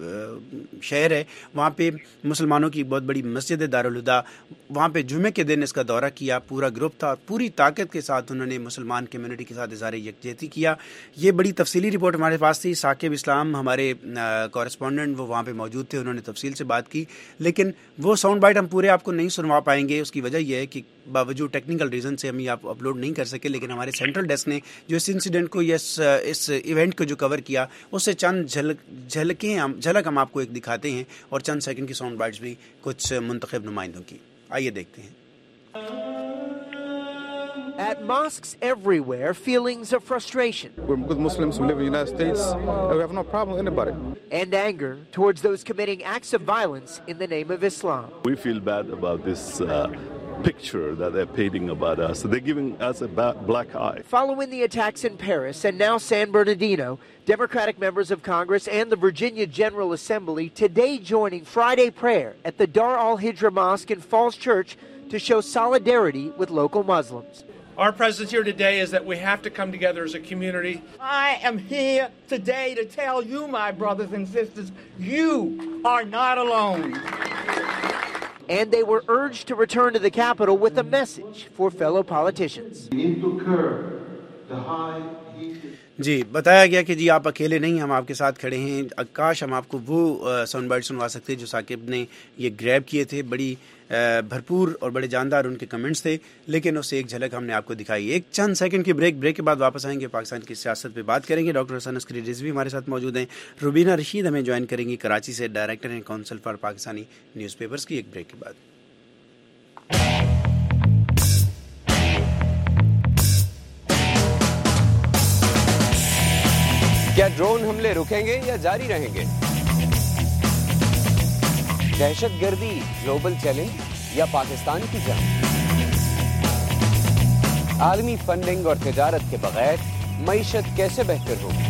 شہر ہے. وہاں پہ مسلمانوں کی بہت بڑی مسجد ہے دارالہدا, وہاں پہ جمعے کے دن اس کا دورہ کیا. پورا گروپ تھا, پوری طاقت کے ساتھ انہوں نے مسلمان کمیونٹی کے ساتھ اظہار یکجہتی کیا. یہ بڑی تفصیلی رپورٹ ہمارے پاس تھی. ثاقب اسلام ہمارے کورسپونڈنٹ وہ وہاں پہ موجود تھے, انہوں نے تفصیل سے بات کی. لیکن وہ ساؤنڈ بائٹ ہم پورے آپ کو نہیں سنوا پائیں گے. اس کی وجہ یہ ہے کہ باوجود ٹیکنیکل ریزن سے ہم یہ آپ اپلوڈ نہیں کر سکے, لیکن ہمارے سینٹرل ڈیسک نے جو اس انسیڈنٹ کو, اس اس ایونٹ کو جو کور کیا, اس سے چند جھلک جھلکیں جھلک ہم آپ کو ایک دکھاتے ہیں, اور چند سیکنڈ کی ساؤنڈ بائٹس بھی کچھ منتخب نمائندوں کی. آئیے دیکھتے ہیں. At mosques everywhere, feelings of frustration. We're good Muslims who live in the United States, and we have no problem with anybody. And anger towards those committing acts of violence in the name of Islam. We feel bad about this uh, picture that they're painting about us. They're giving us a ba- black eye. Following the attacks in Paris and now San Bernardino, Democratic members of Congress and the Virginia General Assembly today joining Friday prayer at the Dar al-Hijra Mosque in Falls Church to show solidarity with local Muslims. Our presence here today is that we have to come together as a community. I am here today to tell you, my brothers and sisters, you are not alone. And they were urged to return to the Capitol with a message for fellow politicians. We need to curb the high heat. جی بتایا گیا کہ جی آپ اکیلے نہیں, ہم آپ کے ساتھ کھڑے ہیں. کاش ہم آپ کو وہ ساؤنڈ بائٹ سنوا سکتے جو ثاقب نے یہ گریب کیے تھے. بڑی بھرپور اور بڑے جاندار ان کے کمنٹس تھے, لیکن اس سے ایک جھلک ہم نے آپ کو دکھائی. ایک چند سیکنڈ کی بریک بریک کے بعد واپس آئیں گے, پاکستان کی سیاست پہ بات کریں گے. ڈاکٹر حسن عسکری رضوی ہمارے ساتھ موجود ہیں. روبینہ رشید ہمیں جوائن کریں گی کراچی سے, ڈائریکٹر ہیں Council for Pakistani Newspapers کی. ایک بریک کے بعد کیا ڈرون حملے رکیں گے یا جاری رہیں گے؟ دہشت گردی گلوبل چیلنج یا پاکستان کی جنگ؟ عالمی فنڈنگ اور تجارت کے بغیر معیشت کیسے بہتر ہوگی؟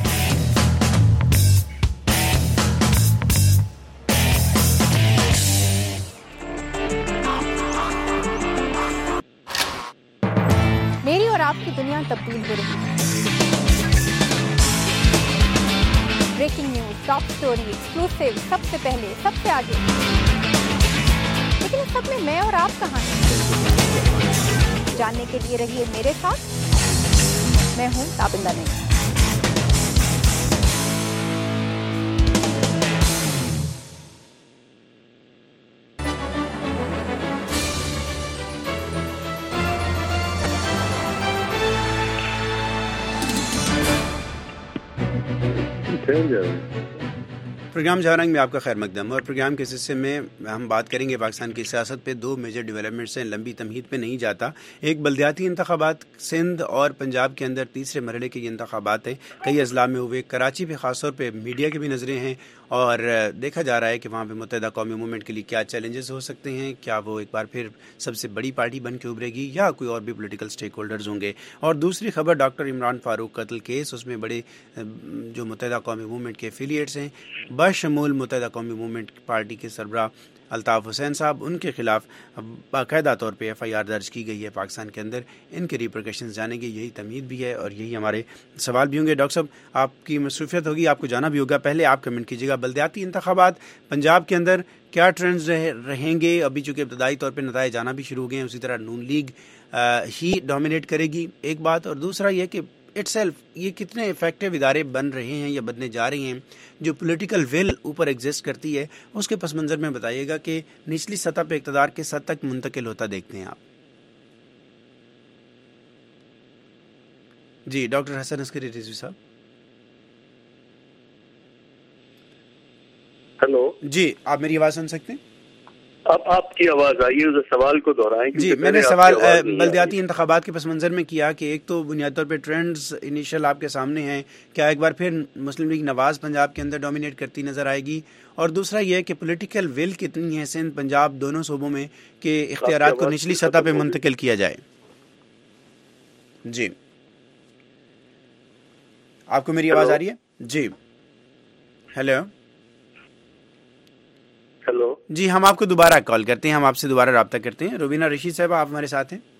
میری اور آپ کی دنیا تبدیل ہو رہی ہے. Breaking news, top story, exclusive, سب سے پہلے، سب سے آگے. لیکن اس سب میں میں اور آپ کہاں ہیں؟ جاننے کے لیے رہیے میرے ساتھ. میں ہوں تابندہ نہیں. پروگرام جہارنگ میں آپ کا خیر مقدم. اور پروگرام کے حصے میں ہم بات کریں گے پاکستان کی سیاست پہ. دو میجر ڈیولپمنٹس ہیں, لمبی تمہید پہ نہیں جاتا. ایک بلدیاتی انتخابات سندھ اور پنجاب کے اندر تیسرے مرحلے کے یہ انتخابات ہیں, کئی اضلاع میں ہوئے. کراچی پہ خاص طور پہ میڈیا کی بھی نظریں ہیں اور دیکھا جا رہا ہے کہ وہاں پہ متحدہ قومی موومنٹ کے لیے کیا چیلنجز ہو سکتے ہیں. کیا وہ ایک بار پھر سب سے بڑی پارٹی بن کے ابھرے گی یا کوئی اور بھی پولیٹیکل سٹیک ہولڈرز ہوں گے. اور دوسری خبر ڈاکٹر عمران فاروق قتل کیس, اس میں بڑے جو متحدہ قومی موومنٹ کے ایفیلیٹس ہیں بشمول متحدہ قومی موومنٹ پارٹی کے سربراہ الطاف حسین صاحب, ان کے خلاف باقاعدہ طور پہ ایف آئی آر درج کی گئی ہے پاکستان کے اندر. ان کے ریپرکیشنز جانیں گے, یہی تمہید بھی ہے اور یہی ہمارے سوال بھی ہوں گے. ڈاکٹر صاحب آپ کی مصروفیت ہوگی, آپ کو جانا بھی ہوگا, پہلے آپ کمنٹ کیجیے گا. بلدیاتی انتخابات پنجاب کے اندر کیا ٹرینڈز رہیں گے؟ ابھی چونکہ ابتدائی طور پہ نتائج جانا بھی شروع ہو گئے ہیں, اسی طرح نون لیگ ہی ڈومینیٹ کرے گی, ایک بات. اور دوسرا یہ کہ اٹ سیلف یہ کتنے افیکٹو ادارے بن رہے ہیں یا بننے جا رہے ہیں, جو پولیٹیکل ول اوپر ایگزسٹ کرتی ہے, اس کے پس منظر میں بتائیے گا کہ نچلی سطح پہ اقتدار کس حد تک منتقل ہوتا دیکھتے ہیں آپ. جی ڈاکٹر حسن عسکری رضوی صاحب. ہیلو, جی آپ میری آواز سن سکتے ہیں؟ اب آپ کی آواز آئی ہے, سوال کو دہرائیں. جی میں نے سوال بلدیاتی انتخابات کے پس منظر میں کیا کہ ایک تو بنیادی طور پہ ٹرینڈز انیشل آپ کے سامنے ہیں, کیا ایک بار پھر مسلم لیگ نواز پنجاب کے اندر ڈومینیٹ کرتی نظر آئے گی, اور دوسرا یہ کہ پولیٹیکل ول کتنی ہے سندھ پنجاب دونوں صوبوں میں کہ اختیارات کو نچلی سطح پہ منتقل کیا جائے. جی آپ کو میری آواز آ رہی ہے؟ جی ہیلو. ہیلو جی ہم آپ کو دوبارہ کال کرتے ہیں, ہم آپ سے دوبارہ رابطہ کرتے ہیں. روبینہ رشید صاحب آپ ہمارے ساتھ ہیں.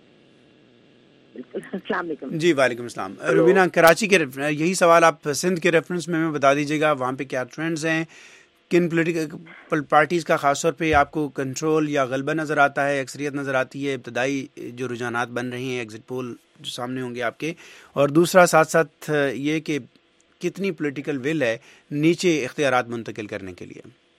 السلام علیکم. جی وعلیکم السلام. روبینہ کراچی کے یہی سوال آپ سندھ کے ریفرنس میں ہمیں بتا دیجیے گا, وہاں پہ کیا ٹرینڈز ہیں, کن پولیٹیکل پارٹیز کا خاص طور پہ آپ کو کنٹرول یا غلبہ نظر آتا ہے, اکثریت نظر آتی ہے, ابتدائی جو رجحانات بن رہے ہیں ایگزٹ پول جو سامنے ہوں گے آپ کے, اور دوسرا ساتھ ساتھ یہ کہ کتنی پولیٹیکل ول ہے نیچے اختیارات منتقل کرنے کے لیے.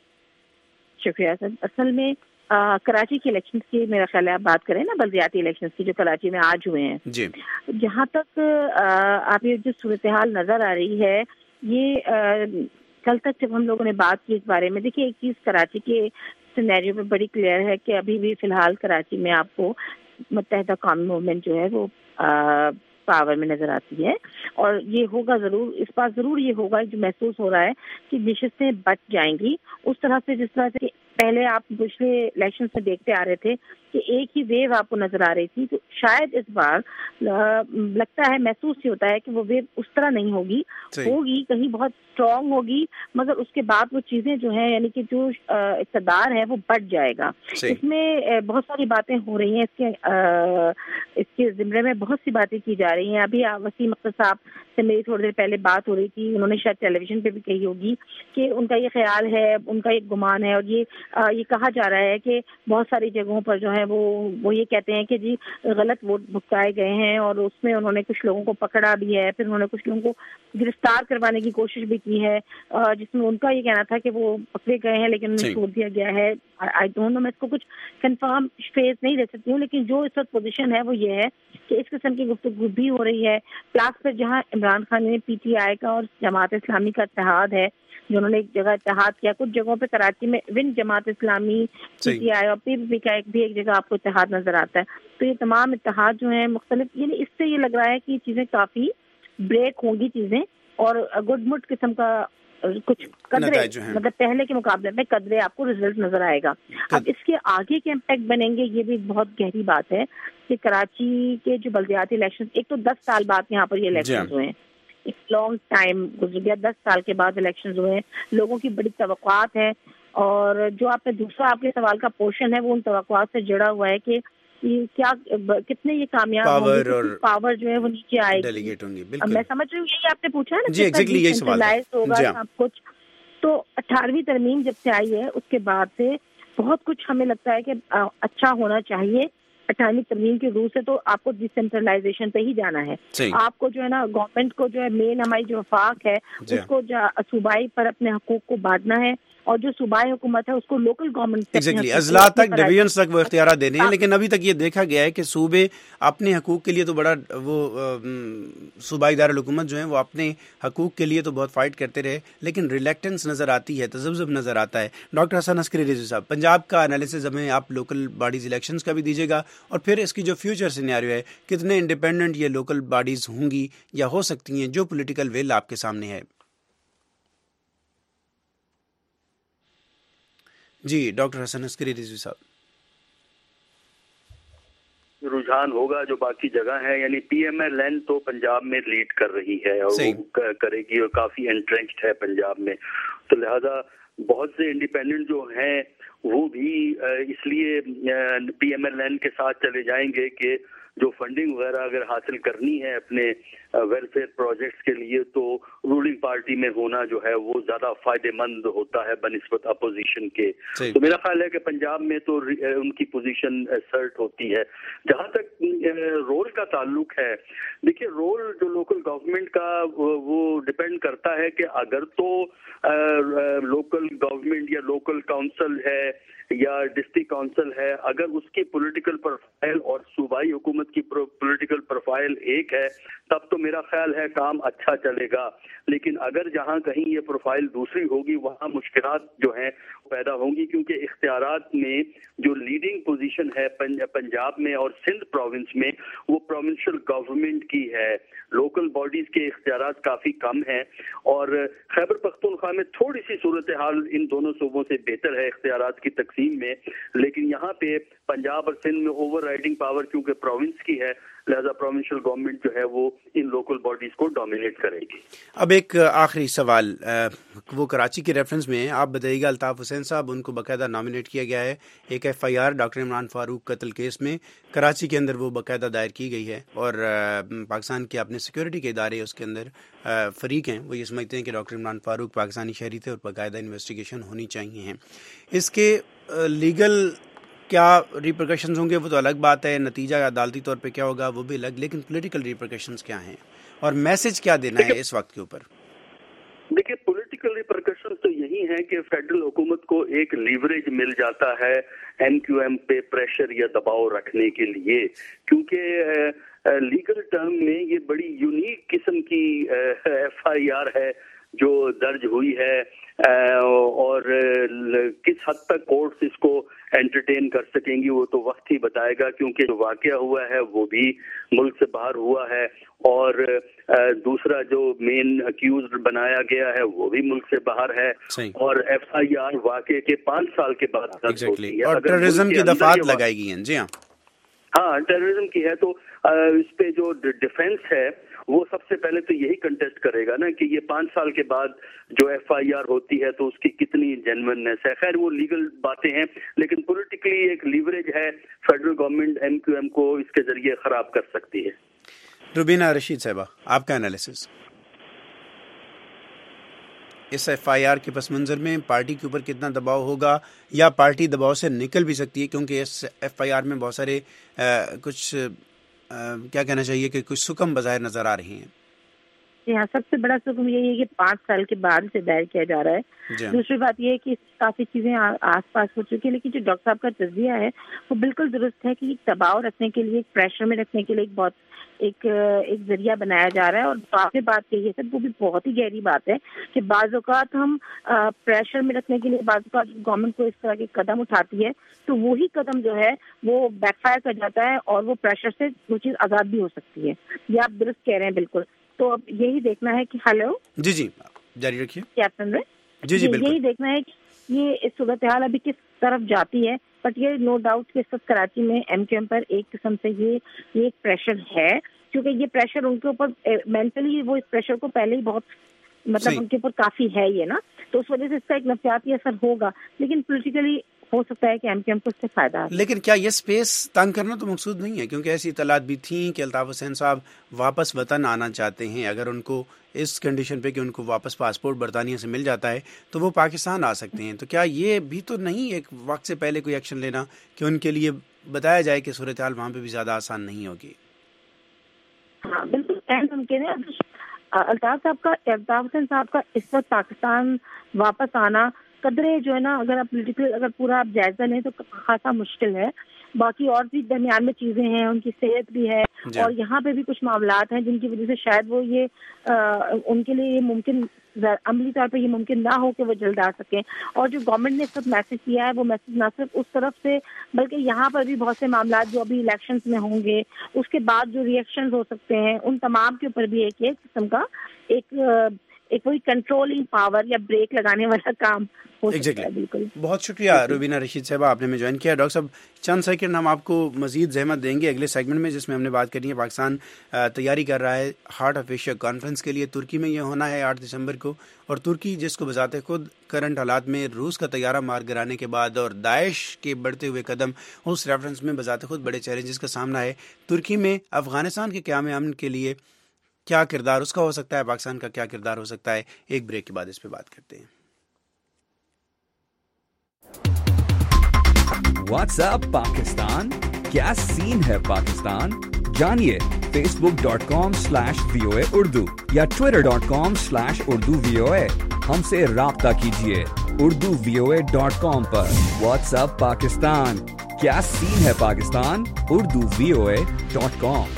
شکریہ سر. اصل میں آ, کراچی کے الیکشنز کی میرا خیال ہے آپ بات کریں نا, بلدیاتی الیکشنز کی جو کراچی میں آج ہوئے ہیں, جی جہاں تک آ, آپ یہ جو صورتحال نظر آ رہی ہے, یہ آ, کل تک جب ہم لوگوں نے بات کی اس بارے میں, دیکھیے ایک چیز کراچی کے سینیریو میں بڑی کلیئر ہے کہ ابھی بھی فی الحال کراچی میں آپ کو متحدہ قومی موومنٹ جو ہے وہ آ, پاور میں نظر آتی ہے, اور یہ ہوگا ضرور, اس بات ضرور یہ ہوگا جو محسوس ہو رہا ہے کہ نشستیں بچ جائیں گی اس طرح سے جس طرح سے پہلے آپ پچھلے الیکشن میں دیکھتے آ رہے تھے کہ ایک ہی ویو آپ کو نظر آ رہی تھی. تو شاید اس بار لگتا ہے, محسوس ہی ہوتا ہے کہ وہ ویو اس طرح نہیں ہوگی, ہوگی کہیں بہت اسٹرانگ ہوگی, مگر اس کے بعد وہ چیزیں جو ہیں یعنی کہ جو اقتدار ہے وہ بڑھ جائے گا. اس میں بہت ساری باتیں ہو رہی ہیں, اس کے اس کے زمرے میں بہت سی باتیں کی جا رہی ہیں. ابھی وسیم اختر صاحب سے میری تھوڑی دیر پہلے بات ہو رہی تھی, انہوں نے شاید ٹیلی ویژن پہ بھی کہی ہوگی کہ ان کا یہ خیال ہے, ان کا ایک گمان ہے, اور یہ یہ کہا جا رہا ہے کہ بہت ساری جگہوں پر جو ہے وہ وہ یہ کہتے ہیں کہ جی غلط ووٹ بھگتائے گئے ہیں, اور اس میں انہوں نے کچھ لوگوں کو پکڑا بھی ہے, پھر انہوں نے کچھ لوگوں کو گرفتار کروانے کی کوشش بھی کی ہے, جس میں ان کا یہ کہنا تھا کہ وہ پکڑے گئے ہیں لیکن انہیں چھوڑ دیا گیا ہے. آئی ڈونٹ نو, میں اس کو کچھ کنفرم فیز نہیں دے سکتی ہوں, لیکن جو اس وقت پوزیشن ہے وہ یہ ہے کہ اس قسم کی گفتگو بھی ہو رہی ہے. پلاس پر جہاں عمران خان نے پی ٹی آئی کا اور جماعت اسلامی کا اتحاد ہے, جو انہوں نے ایک جگہ اتحاد کیا, کچھ جگہوں پہ کراچی میں one Jamaat Islami, P T I اور پی پی پی کا ایک بھی ایک جگہ آپ کو اتحاد نظر آتا ہے. تو یہ تمام اتحاد جو ہیں مختلف, یعنی اس سے یہ لگ رہا ہے کہ یہ چیزیں کافی بریک ہوں گی چیزیں, اور گڈ مڈ قسم کا کچھ قدرے مطلب پہلے کے مقابلے میں قدرے آپ کو رزلٹ نظر آئے گا. اب اس کے آگے کے امپیکٹ بنیں گے یہ بھی بہت گہری بات ہے کہ کراچی کے جو بلدیاتی الیکشن ایک تو دس سال بعد یہاں پر یہ الیکشن ہوئے ہیں, ایک لانگ ٹائم گزر گیا, دس سال کے بعد الیکشن ہوئے ہیں, لوگوں کی بڑی توقعات ہیں. اور جو آپ نے دوسرا آپ کے سوال کا پورشن ہے وہ ان توقعات سے جڑا ہوا ہے کہ کیا کتنے یہ کامیاب پاور اور پاور جو ہے وہ نیچے آئے گی. میں سمجھ رہی ہوں یہی آپ نے پوچھا ہے نا, جی ایگزیکٹلی یہی سوال ہوگا سب کچھ. تو اٹھارہویں ترمیم جب سے آئی ہے اس کے بعد سے بہت کچھ ہمیں لگتا ہے کہ اچھا ہونا چاہیے. اٹھارہویں ترمیم کی روح سے تو آپ کو ڈی سینٹرلائزیشن پہ ہی جانا ہے. آپ کو جو ہے نا گورنمنٹ کو جو ہے مین ہماری جو وفاق ہے اس کو صوبائی پر اپنے حقوق کو بانٹنا ہے, اور جو صوبائی حکومت ہے اس کو لوکل گورنمنٹ ایگزیکٹلی اضلاع تک ڈویژنز تک وہ اختیارات دینے ہیں. لیکن ابھی تک یہ دیکھا گیا ہے کہ صوبے اپنے حقوق کے لیے تو بڑا وہ صوبائی دارالحکومت جو ہیں وہ اپنے حقوق کے لیے تو بہت فائٹ کرتے رہے, لیکن ریلیکٹنس نظر آتی ہے, تذبذب نظر آتا ہے. ڈاکٹر حسن عسکری رضوی صاحب, پنجاب کا انالیسز ہمیں آپ لوکل باڈیز الیکشنز کا بھی دیجیے گا, اور پھر اس کی جو فیوچر سینیریو ہے کتنے انڈیپینڈنٹ یہ لوکل باڈیز ہوں گی یا ہو سکتی ہیں جو پولیٹیکل ویل آپ کے سامنے ہے. جی ڈاکٹر حسن عسکری رضوی صاحب. رجحان ہوگا جو باقی جگہ ہے, یعنی پی ایم ایل این تو پنجاب میں لیڈ کر رہی ہے اور وہ کرے گی اور کافی انٹرینچڈ ہے پنجاب میں, تو لہذا بہت سے انڈیپینڈنٹ جو ہیں وہ بھی اس لیے پی ایم ایل این کے ساتھ چلے جائیں گے کہ جو فنڈنگ وغیرہ اگر حاصل کرنی ہے اپنے ویلفیئر پروجیکٹس کے لیے تو رولنگ پارٹی میں ہونا جو ہے وہ زیادہ فائدہ مند ہوتا ہے بنسبت اپوزیشن کے. تو میرا خیال ہے کہ پنجاب میں تو ان کی پوزیشن سرٹ ہوتی ہے. جہاں تک رول کا تعلق ہے, دیکھیے رول جو لوکل گورنمنٹ کا وہ ڈپینڈ کرتا ہے کہ اگر تو لوکل گورنمنٹ یا لوکل کاؤنسل ہے یا ڈسٹرکٹ کاؤنسل ہے, اگر اس کی پولیٹیکل پروفائل اور صوبائی حکومت کی پولیٹیکل پروفائل ایک ہے تب تو میرا خیال ہے کام اچھا چلے گا. لیکن اگر جہاں کہیں یہ پروفائل دوسری ہوگی وہاں مشکلات جو ہیں پیدا ہوں گی, کیونکہ اختیارات میں جو لیڈنگ پوزیشن ہے پنجاب میں اور سندھ پروونس میں وہ پروونشل گورنمنٹ کی ہے, لوکل باڈیز کے اختیارات کافی کم ہیں. اور خیبر پختونخوا میں تھوڑی سی صورتحال ان دونوں صوبوں سے بہتر ہے اختیارات کی تقسیم میں, لیکن یہاں پہ پنجاب اور سندھ میں اوور رائڈنگ پاور کیونکہ پروونس کی ہے لہذا پروونشل گورنمنٹ جو ہے وہ ان لوکل باڈیز کو ڈومینیٹ کرے گی. اب ایک آخری سوال وہ کراچی کے ریفرنس میں ہے, آپ بتائیے گا. الطاف حسین صاحب ان کو باقاعدہ نامینیٹ کیا گیا ہے ایک F I R doctor Imran Farooq قتل کیس میں, کراچی کے اندر وہ باقاعدہ دائر کی گئی ہے, اور پاکستان کے اپنے سیکورٹی کے ادارے اس کے اندر فریق ہیں, وہ یہ سمجھتے ہیں کہ ڈاکٹر عمران فاروق پاکستانی شہری تھے اور باقاعدہ انویسٹیگیشن ہونی چاہیے ہیں. اس کے لیگل کیا ریپرکشنز ہوں گے وہ تو الگ بات ہے, نتیجہ عدالتی طور پہ کیا ہوگا وہ بھی الگ, لیکن پولیٹیکل ریپرکشنز کیا ہیں اور میسج کیا دینا ہے اس وقت کے اوپر؟ دیکھیے پولیٹیکل ریپرکشنز تو یہی ہیں کہ فیڈرل حکومت کو ایک لیوریج مل جاتا ہے ایم کیو ایم پہ پریشر یا دباؤ رکھنے کے لیے, کیونکہ لیگل ٹرم میں یہ بڑی یونیک قسم کی ایف آئی آر ہے جو درج ہوئی ہے, اور کس حد تک کورٹس اس کو انٹرٹین کر سکیں گی وہ تو وقت ہی بتائے گا, کیونکہ جو واقعہ ہوا ہے وہ بھی ملک سے باہر ہوا ہے, اور دوسرا جو مین اکیوزڈ بنایا گیا ہے وہ بھی ملک سے باہر ہے, اور ایف آئی آر واقعے کے پانچ سال کے بعد درج ہوتی ہے, اور ٹیررزم کی دفعات لگائی گئی ہیں. جی ہاں ہاں ٹیررزم کی ہے, تو اس پہ جو ڈیفینس ہے وہ سب سے پہلے تو یہی کنٹیسٹ کرے گا نا کہ یہ پانچ سال کے بعد جو ایف آئی آر ہوتی ہے تو اس کی کتنی جینونیس ہے. خیر وہ لیگل باتیں ہیں, لیکن پولیٹیکلی ایک لیوریج ہے, federal government M Q M کو اس کے ذریعے خراب کر سکتی ہے. روبینہ رشید صاحبہ, آپ کا انالیسس اس ایف آئی آر کے پس منظر میں پارٹی کے اوپر کتنا دباؤ ہوگا, یا پارٹی دباؤ سے نکل بھی سکتی ہے, کیونکہ اس ایف آئی آر میں بہت سارے کچھ کیا کہنا چاہیے کہ کچھ سکم بظاہر نظر آ رہی ہیں. جی ہاں, سب سے بڑا سکم یہی ہے کہ پانچ سال کے بعد سے دائر کیا جا رہا ہے. دوسری بات یہ ہے کہ کافی چیزیں آس پاس ہو چکی ہیں, لیکن جو ڈاکٹر صاحب کا تجزیہ ہے وہ بالکل درست ہے کہ دباؤ رکھنے کے لیے, پریشر میں رکھنے کے لیے ایک بہت ایک ایک ذریعہ بنایا جا رہا ہے. اور کافی بات کہی ہے سر, وہ بھی بہت ہی گہری بات ہے کہ بعض اوقات ہم پریشر میں رکھنے کے لیے بعض اوقات گورنمنٹ کو اس طرح کے قدم اٹھاتی ہے تو وہی قدم جو ہے وہ بیک فائر کر جاتا ہے, اور وہ پریشر سے وہ چیز آزاد بھی ہو سکتی ہے. یہ آپ درست کہہ رہے ہیں بالکل. تو اب یہی دیکھنا ہے کہ ہلو جی جی جاری رکھیے. کیا سن رہے؟ جی جی بالکل. یہی دیکھنا ہے کہ یہ صورتحال ابھی کس طرف جاتی ہے. بٹ یہ نو ڈاؤٹ کہ سب کراچی میں ایم کیو ایم پر ایک قسم سے یہ یہ ایک پریشر ہے, کیونکہ یہ پریشر ان کے اوپر مینٹلی وہ اس پریشر کو پہلے ہی بہت مطلب ان کے اوپر کافی ہے یہ نا, تو اس وجہ سے اس کا ایک نفسیاتی اثر ہوگا. لیکن پولیٹیکلی ہو سکتا ہے کہ ایم کیو ایم کو اس سے فائدہ ہے. لیکن کیا یہ اسپیس تنگ کرنا تو مقصود نہیں ہے, کیونکہ ایسی اطلاعات بھی تھیں کہ الطاف حسین صاحب واپس وطن آنا چاہتے ہیں. اگر ان کو اس کنڈیشن پہ کہ ان کو واپس پاسپورٹ برطانیہ سے مل جاتا ہے تو وہ پاکستان آ سکتے ہیں, تو کیا یہ بھی تو نہیں ایک وقت سے پہلے کوئی ایکشن لینا کہ ان کے لیے بتایا جائے کہ صورتحال وہاں پہ بھی زیادہ آسان نہیں ہوگی؟ ہاں بالکل ممکن ہے. الطاف صاحب کا الطاف حسین صاحب کا اس وقت پاکستان واپس آنا قدرے جو ہے نا, اگر آپ پولیٹیکل اگر پورا آپ جائزہ لیں تو خاصا مشکل ہے. باقی اور بھی درمیان میں چیزیں ہیں, ان کی صحت بھی ہے اور یہاں پہ بھی کچھ معاملات ہیں جن کی وجہ سے شاید وہ یہ ان کے لیے یہ ممکن عملی طور پہ یہ ممکن نہ ہو کہ وہ جلد آ سکیں. اور جو گورنمنٹ نے اس وقت میسج کیا ہے وہ میسج نہ صرف اس طرف سے بلکہ یہاں پر بھی بہت سے معاملات جو ابھی الیکشنز میں ہوں گے, اس کے بعد جو ریئیکشنز ہو سکتے ہیں, ان تمام کے اوپر بھی ایک ایک قسم کا ایک ایک وہی کنٹرولنگ پاور یا بریک لگانے والا کام ہو سکتا ہے. بالکل. بہت شکریہ روبینہ رشید صاحبہ, آپ نے ہمیں جوائن کیا. ڈاکٹر صاحب چند سیکنڈ ہم آپ کو مزید زحمت دیں گے اگلے سیگمنٹ میں, جس میں ہم نے بات کرنی ہے پاکستان تیاری کر رہا ہے ہارٹ آف ایشیا کانفرنس کے لیے. ترکی میں یہ ہونا ہے آٹھ دسمبر کو, اور ترکی جس کو بذات خود کرنٹ حالات میں روس کا طیارہ مار گرانے کے بعد اور داعش کے بڑھتے ہوئے قدم, اس ریفرنس میں بذات خود بڑے چیلنجز کا سامنا ہے. ترکی میں افغانستان کے قیام امن کے لیے کیا کردار اس کا ہو سکتا ہے, پاکستان کا کیا کردار ہو سکتا ہے, ایک بریک کے بعد اس پہ بات کرتے ہیں. واٹس ایپ پاکستان, کیا سین ہے پاکستان, جانیے Facebook dot com slash V O A Urdu یا Twitter dot com slash Urdu V O A. ہم سے رابطہ کیجیے Urdu V O A dot com پر. واٹس ایپ پاکستان, کیا سین ہے Pakistan, Urdu V O A dot com.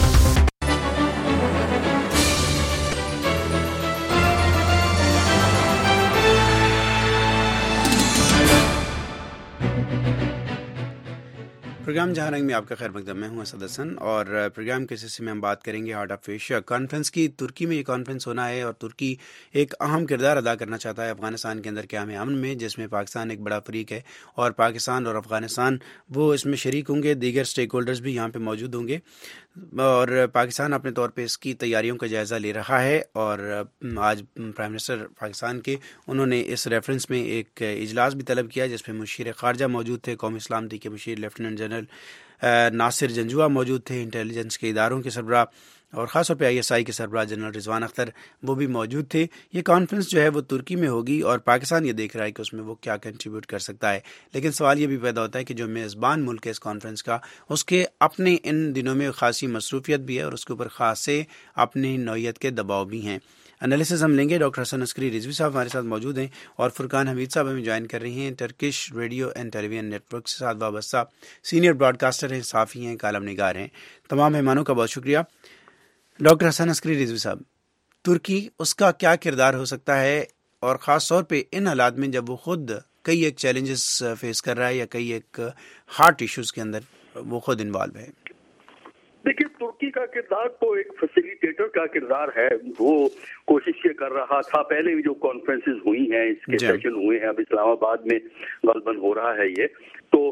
Programme جہاں رنگ میں آپ کا خیر مقدم. میں ہوں اسد حسن, اور پروگرام کے سلسلے میں ہم بات کریں گے ہارٹ آف ایشیا کانفرنس کی. ترکی میں یہ کانفرنس ہونا ہے اور ترکی ایک اہم کردار ادا کرنا چاہتا ہے افغانستان کے اندر قیام امن میں, جس میں پاکستان ایک بڑا فریق ہے, اور پاکستان اور افغانستان وہ اس میں شریک ہوں گے. دیگر اسٹیک ہولڈرز بھی یہاں پہ موجود ہوں گے, اور پاکستان اپنے طور پہ اس کی تیاریوں کا جائزہ لے رہا ہے. اور آج پرائم منسٹر پاکستان کے انہوں نے اس ریفرنس میں ایک اجلاس بھی طلب کیا, جس میں مشیر خارجہ موجود تھے, قومی سلامتی کے مشیر لیفٹیننٹ جنرل ناصر جنجوعہ موجود تھے, انٹیلیجنس کے اداروں کے سربراہ اور خاص طور پہ آئی ایس آئی کے سربراہ جنرل رضوان اختر وہ بھی موجود تھے. یہ کانفرنس جو ہے وہ ترکی میں ہوگی, اور پاکستان یہ دیکھ رہا ہے کہ اس میں وہ کیا کنٹریبیوٹ کر سکتا ہے. لیکن سوال یہ بھی پیدا ہوتا ہے کہ جو میزبان ملک ہے اس کانفرنس کا, اس کے اپنے ان دنوں میں خاصی مصروفیت بھی ہے, اور اس کے اوپر خاصے اپنی نوعیت کے دباؤ بھی ہیں. انالیسز ہم لیں گے. ڈاکٹر حسن عسکری رضوی صاحب ہمارے ساتھ موجود ہیں, اور فرقان حمید صاحب ہمیں جوائن کر رہی ہیں. Turkish Radio and Television Network سے ساتھ وابستہ سینئر براڈ کاسٹر ہیں, صحافی ہیں, کالم نگار ہیں. تمام مہمانوں کا بہت شکریہ. ڈاکٹر حسن عسکری رضوی صاحب, ترکی اس کا کیا کردار ہو سکتا ہے, اور خاص طور پہ ان حالات میں جب وہ خود کئی ایک چیلنجز فیس کر رہا ہے یا کئی ایک ہارٹ ایشوز کے اندر وہ خود انوالو ہے؟ دیکھیے, ترکی کا کردار تو ایک فیسیلیٹیٹر کا کردار ہے. وہ کوشش یہ کر رہا تھا, پہلے بھی جو کانفرنسز ہوئی ہیں, اس کے سیشن ہوئے ہیں, اب اسلام آباد میں غالباً ہو رہا ہے یہ, تو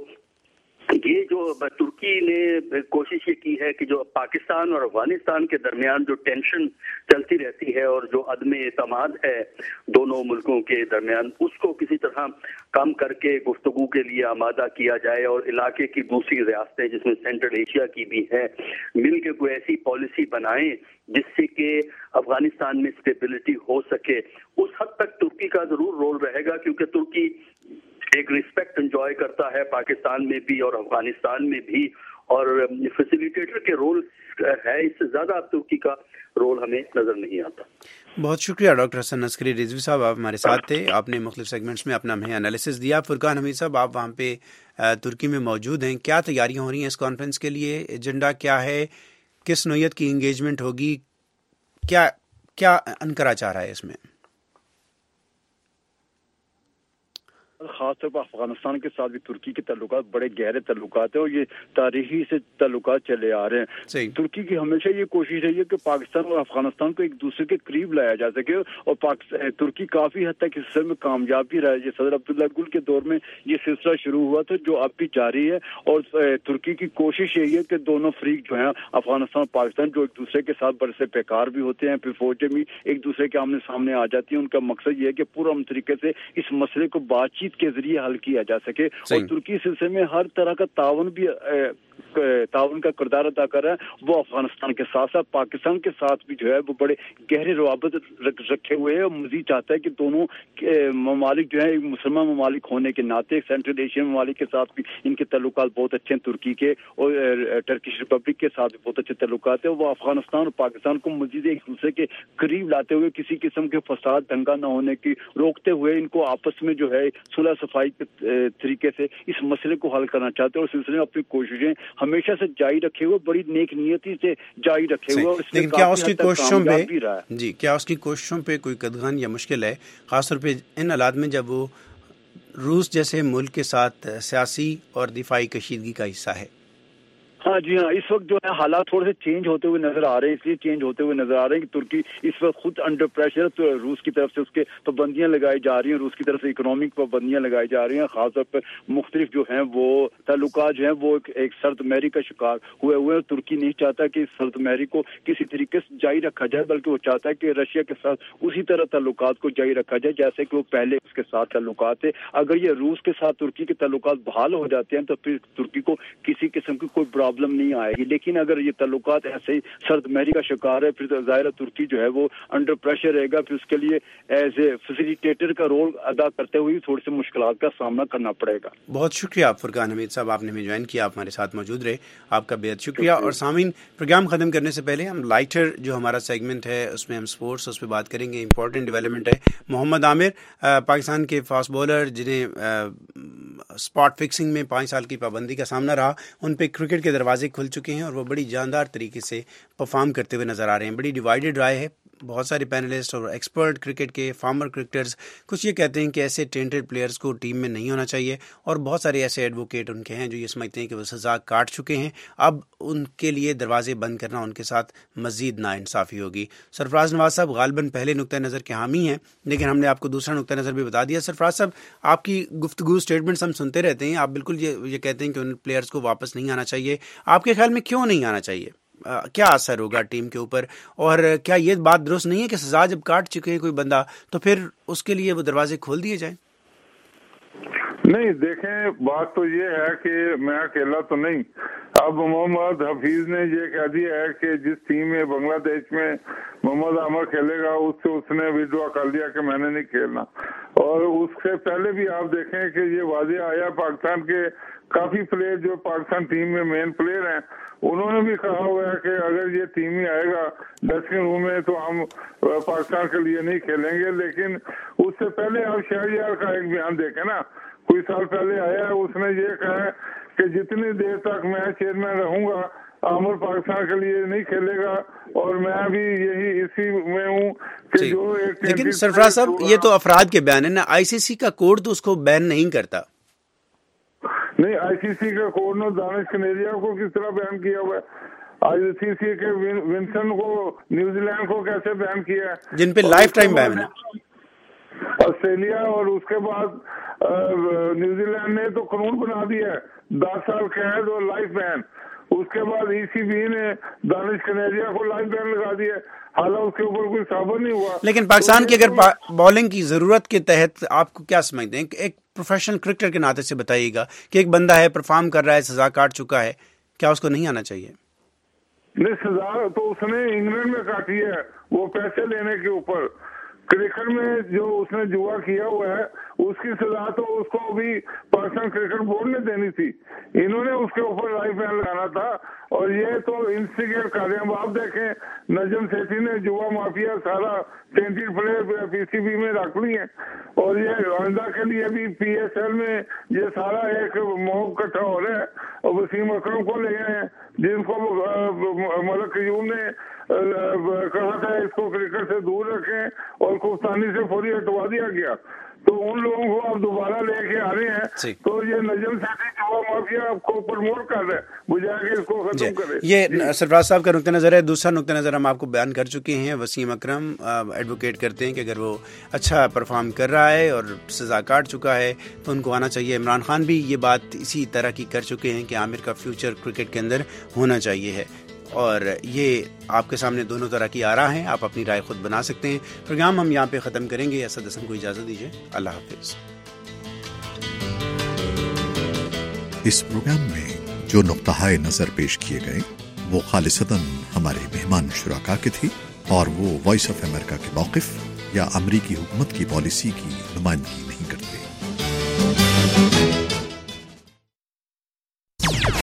یہ جو ترکی نے کوشش یہ کی ہے کہ جو پاکستان اور افغانستان کے درمیان جو ٹینشن چلتی رہتی ہے اور جو عدم اعتماد ہے دونوں ملکوں کے درمیان, اس کو کسی طرح کم کر کے گفتگو کے لیے آمادہ کیا جائے, اور علاقے کی دوسری ریاستیں جس میں سینٹرل ایشیا کی بھی ہیں مل کے کوئی ایسی پالیسی بنائیں جس سے کہ افغانستان میں اسٹیبلٹی ہو سکے. اس حد تک ترکی کا ضرور رول رہے گا, کیونکہ ترکی ایک ریسپیکٹ انجوائے کرتا ہے پاکستان میں بھی اور افغانستان میں بھی, اور فیسیلیٹیٹر کے رول ہے. اس سے زیادہ اب ترکی کا رول ہمیں نظر نہیں آتا. بہت شکریہ ڈاکٹر حسن عسکری رضوی صاحب, آپ ہمارے ساتھ تھے, آپ نے مختلف سیگمنٹس میں اپنا ہمیں انالیسس دیا. فرقان حمید صاحب, آپ وہاں پہ ترکی میں موجود ہیں, کیا تیاریاں ہو رہی ہیں اس کانفرنس کے لیے, ایجنڈا کیا ہے, کس نوعیت کی انگیجمنٹ ہوگی, کیا کیا انقرہ چاہ رہا ہے اس میں؟ خاص طور پر افغانستان کے ساتھ بھی ترکی کے تعلقات بڑے گہرے تعلقات ہیں اور یہ تاریخی سے تعلقات چلے آ رہے ہیں. ترکی کی ہمیشہ یہ کوشش رہی ہے کہ پاکستان اور افغانستان کو ایک دوسرے کے قریب لایا جا سکے اور ترکی کافی حد تک اس سلسلے میں کامیاب بھی رہا ہے. صدر عبداللہ گل کے دور میں یہ سلسلہ شروع ہوا تھا جو اب بھی جاری ہے اور ترکی کی کوشش یہی ہے کہ دونوں فریق جو ہیں افغانستان اور پاکستان جو ایک دوسرے کے ساتھ برسے پیکار بھی ہوتے ہیں, پھر فوجیں بھی ایک دوسرے کے آمنے سامنے آ جاتی ہیں, ان کا مقصد یہ ہے کہ پورا طریقے سے اس مسئلے کو بات چیت کے ذریعے حل کیا جا سکے. اور ترکی سلسلے میں ہر طرح کا تعاون بھی تعاون کا کردار ادا کر رہا ہے. وہ افغانستان کے ساتھ ساتھ پاکستان کے ساتھ بھی جو ہے وہ بڑے گہرے روابط رکھے ہوئے ہیں اور مزید چاہتا ہے کہ دونوں ممالک جو ہے مسلمان ممالک ہونے کے ناطے سینٹرل ایشین ممالک کے ساتھ بھی ان کے تعلقات بہت اچھے ہیں, ترکی کے اور ٹرکش ریپبلک کے ساتھ بھی بہت اچھے تعلقات ہیں. وہ افغانستان اور پاکستان کو مزید ایک دوسرے کے قریب لاتے ہوئے کسی قسم کے فساد دنگا نہ ہونے کی روکتے ہوئے ان کو آپس میں جو ہے صلح صفائی کے طریقے سے اس مسئلے کو حل کرنا چاہتے ہیں اور سلسلے میں اپنی کوششیں ہمیشہ سے جاری رکھے ہوئے بڑی نیک نیتی سے جاری رکھے ہوئے. لیکن کیا اس کی کوششوں پہ جی کیا اس کی کوششوں پہ کوئی قدغن یا مشکل ہے, خاص طور پہ ان حالات میں جب وہ روس جیسے ملک کے ساتھ سیاسی اور دفاعی کشیدگی کا حصہ ہے؟ ہاں جی ہاں, اس وقت جو ہے حالات تھوڑے سے چینج ہوتے ہوئے نظر آ رہے ہیں. اس لیے چینج ہوتے ہوئے نظر آ رہے ہیں کہ ترکی اس وقت خود انڈر پریشر تو روس کی طرف سے اس کے پابندیاں لگائی جا رہی ہیں, روس کی طرف سے اکنامک پابندیاں لگائی جا رہی ہیں. خاص طور پر مختلف جو ہیں وہ تعلقات جو ہیں وہ ایک سرد مہری کا شکار ہوئے ہوئے ہیں. ترکی نہیں چاہتا کہ اس سرد مہری کو کسی طریقے سے جاری رکھا جائے, بلکہ وہ چاہتا ہے کہ رشیا کے ساتھ اسی طرح تعلقات کو جاری رکھا جائے جیسے کہ وہ پہلے اس کے ساتھ تعلقات تھے. اگر یہ روس کے ساتھ ترکی کے تعلقات بحال ہو جاتے ہیں تو پھر ترکی کو کسی قسم کی کوئی پرابلم نہیں آئے گی. لیکن اگر یہ تعلقات ایسے ہی سرد مہری کا شکار ہے پھر ظاہر ترکی جو ہے وہ انڈر پریشر رہے گا. پھر اس کے لیے ایز اے فیسیلیٹیٹر کا رول ادا کرتے ہوئے تھوڑی سی مشکلات کا سامنا کرنا پڑے گا. بہت شکریہ فرقان حمید صاحب, آپ نے ہمیں جوائن کیا, آپ ہمارے ساتھ موجود رہے, آپ کا بہت شکریہ. اور سامعین, پروگرام ختم کرنے سے پہلے ہم لائٹر جو ہمارا سیگمنٹ ہے اس میں ہم سپورٹس اس پہ بات کریں گے. امپورٹنٹ ڈیولپمنٹ ہے, محمد عامر پاکستان کے فاسٹ بولر جنہیں اسپاٹ فکسنگ میں پانچ سال کی پابندی کا سامنا رہا, ان پہ کرکٹ کے دروازے کھل چکے ہیں اور وہ بڑی جاندار طریقے سے پرفارم کرتے ہوئے نظر آ رہے ہیں. بڑی ڈیوائیڈڈ رائے ہے, بہت سارے پینلسٹ اور ایکسپرٹ کرکٹ کے فارمر کرکٹرز کچھ یہ کہتے ہیں کہ ایسے ٹینٹڈ پلیئرز کو ٹیم میں نہیں ہونا چاہیے, اور بہت سارے ایسے ایڈوکیٹ ان کے ہیں جو یہ سمجھتے ہیں کہ وہ سزا کاٹ چکے ہیں, اب ان کے لیے دروازے بند کرنا ان کے ساتھ مزید ناانصافی ہوگی. سرفراز نواز صاحب غالباً پہلے نقطۂ نظر کے حامی ہیں, لیکن ہم نے آپ کو دوسرا نقطۂ نظر بھی بتا دیا. سرفراز صاحب, آپ کی گفتگو اسٹیٹمنٹس ہم سنتے رہتے ہیں, آپ بالکل یہ یہ کہتے ہیں کہ ان پلیئرز کو واپس نہیں آنا چاہیے. آپ کے خیال میں کیوں نہیں آنا چاہیے؟ کیا اثر ہوگا ٹیم کے اوپر, اور کیا یہ بات درست نہیں ہے کہ سزا جب کاٹ چکے ہیں کوئی بندہ تو پھر اس کے لیے وہ دروازے کھول دیے جائیں؟ نہیں, دیکھیں بات تو یہ ہے کہ میں اکیلا تو نہیں. اب محمد حفیظ نے یہ کہہ دیا ہے کہ جس ٹیم میں بنگلہ دیش میں محمد عامر کھیلے گا اس سے اس نے وڈرا کر لیا کہ میں نے نہیں کھیلنا. اور اس سے پہلے بھی آپ دیکھیں کہ یہ واضح آیا, پاکستان کے کافی پلیئر جو پاکستان ٹیم میں مین پلیئر ہیں انہوں نے بھی کہا ہوا ہے کہ اگر یہ ٹیم ہی آئے گا ڈریسنگ روم میں تو ہم پاکستان کے لیے نہیں کھیلیں گے. لیکن اس سے پہلے آپ شہریار کا ایک بیان دیکھیں نا, کوئی سال پہلے آیا, اس نے یہ کہا ہے کہ جتنی دیر تک میں چیئرمین رہوں گا عامر پاکستان کے لیے نہیں کھیلے گا, اور میں بھی یہی اسی میں ہوں کہ جو ایک. لیکن سرفراز صاحب, یہ تو افراد کے بیان ہے نا, آئی سی سی کا کوڈ تو اس کو بین نہیں کرتا. نہیں, آئی سی سی کا کوڈ نے دانش کنیریا کو کس طرح بیان کیا ہوا ہے, آئی سی سی کے ونسن کو نیوزی لینڈ کو کیسے بیان کیا ہے, جن پہ لائف ٹائم بین ہے. آسٹریلیا اور اس کے بعد نیوزی لینڈ نے تو قانون بنا دیا ہے دس سال قید اور لائف بین. اس کے بعد ای سی بی نے دانش کنیریا کو لائف بین لگا دیا, حالانکہ اس کے اوپر کوئی ثابت نہیں ہوا. لیکن پاکستان کی اگر بالنگ کی ضرورت کے تحت آپ کو کیا سمجھتے ہیں, ایک پروفیشنل کرکٹر کے ناطے سے بتائیے گا کہ ایک بندہ ہے پرفارم کر رہا ہے, سزا کاٹ چکا ہے, کیا اس کو نہیں آنا چاہیے؟ نہیں, سزا تو اس نے انگلینڈ میں کاٹی ہے, وہ پیسے لینے کے اوپر. کرکٹ میں جو اس نے جوا کیا ہوا ہے اس کی سزا تو اس کو بھی پاکستان کرکٹ بورڈ نے دینی تھی, انہوں نے اس کے اوپر لائف بین لگانا تھا. اور یہ تو انسٹیگیٹ کر رہے ہیں. آپ دیکھیں نجم سیٹھی نے جوا مافیا سارا تینتیس پلیئر پی سی بی میں رکھ لی ہیں, اور یہ آئندہ کے لیے بھی پی ایس ایل میں یہ سارا ایک موب اکٹھا ہو رہا ہے. اور وسیم اکرم کو لے گئے ہیں جن کو ملک قیوم نے کہا تھا اس کو کرکٹ سے دور رکھیں, اور کفتانی سے فوری ہٹوا دیا گیا. تو ان لوگوں کو آپ دوبارہ لے کے آ رہے ہیں تو یہ نجم سیٹھی جو مافیا آپ کو پروموٹ کر رہے ہیں بجائے کہ اس کو ختم کرے. یہ سرفراز صاحب کا نقطہ نظر ہے. دوسرا نقطہ نظر ہم آپ کو بیان کر چکے ہیں. وسیم اکرم ایڈوکیٹ کرتے ہیں کہ اگر وہ اچھا پرفارم کر رہا ہے اور سزا کاٹ چکا ہے تو ان کو آنا چاہیے. عمران خان بھی یہ بات اسی طرح کی کر چکے ہیں کہ عامر کا فیوچر کرکٹ کے اندر ہونا چاہیے ہے. اور یہ آپ کے سامنے دونوں طرح کی آراء ہیں, آپ اپنی رائے خود بنا سکتے ہیں. پروگرام ہم یہاں پہ ختم کریں گے. اسد حسن کو اجازت دیجیے. اللہ حافظ. اس پروگرام میں جو نقطۂ نظر پیش کیے گئے وہ خالصتاً ہمارے مہمان شرکا کے تھے اور وہ وائس آف امریکہ کے موقف یا امریکی حکومت کی پالیسی کی نمائندگی نہیں کرتے.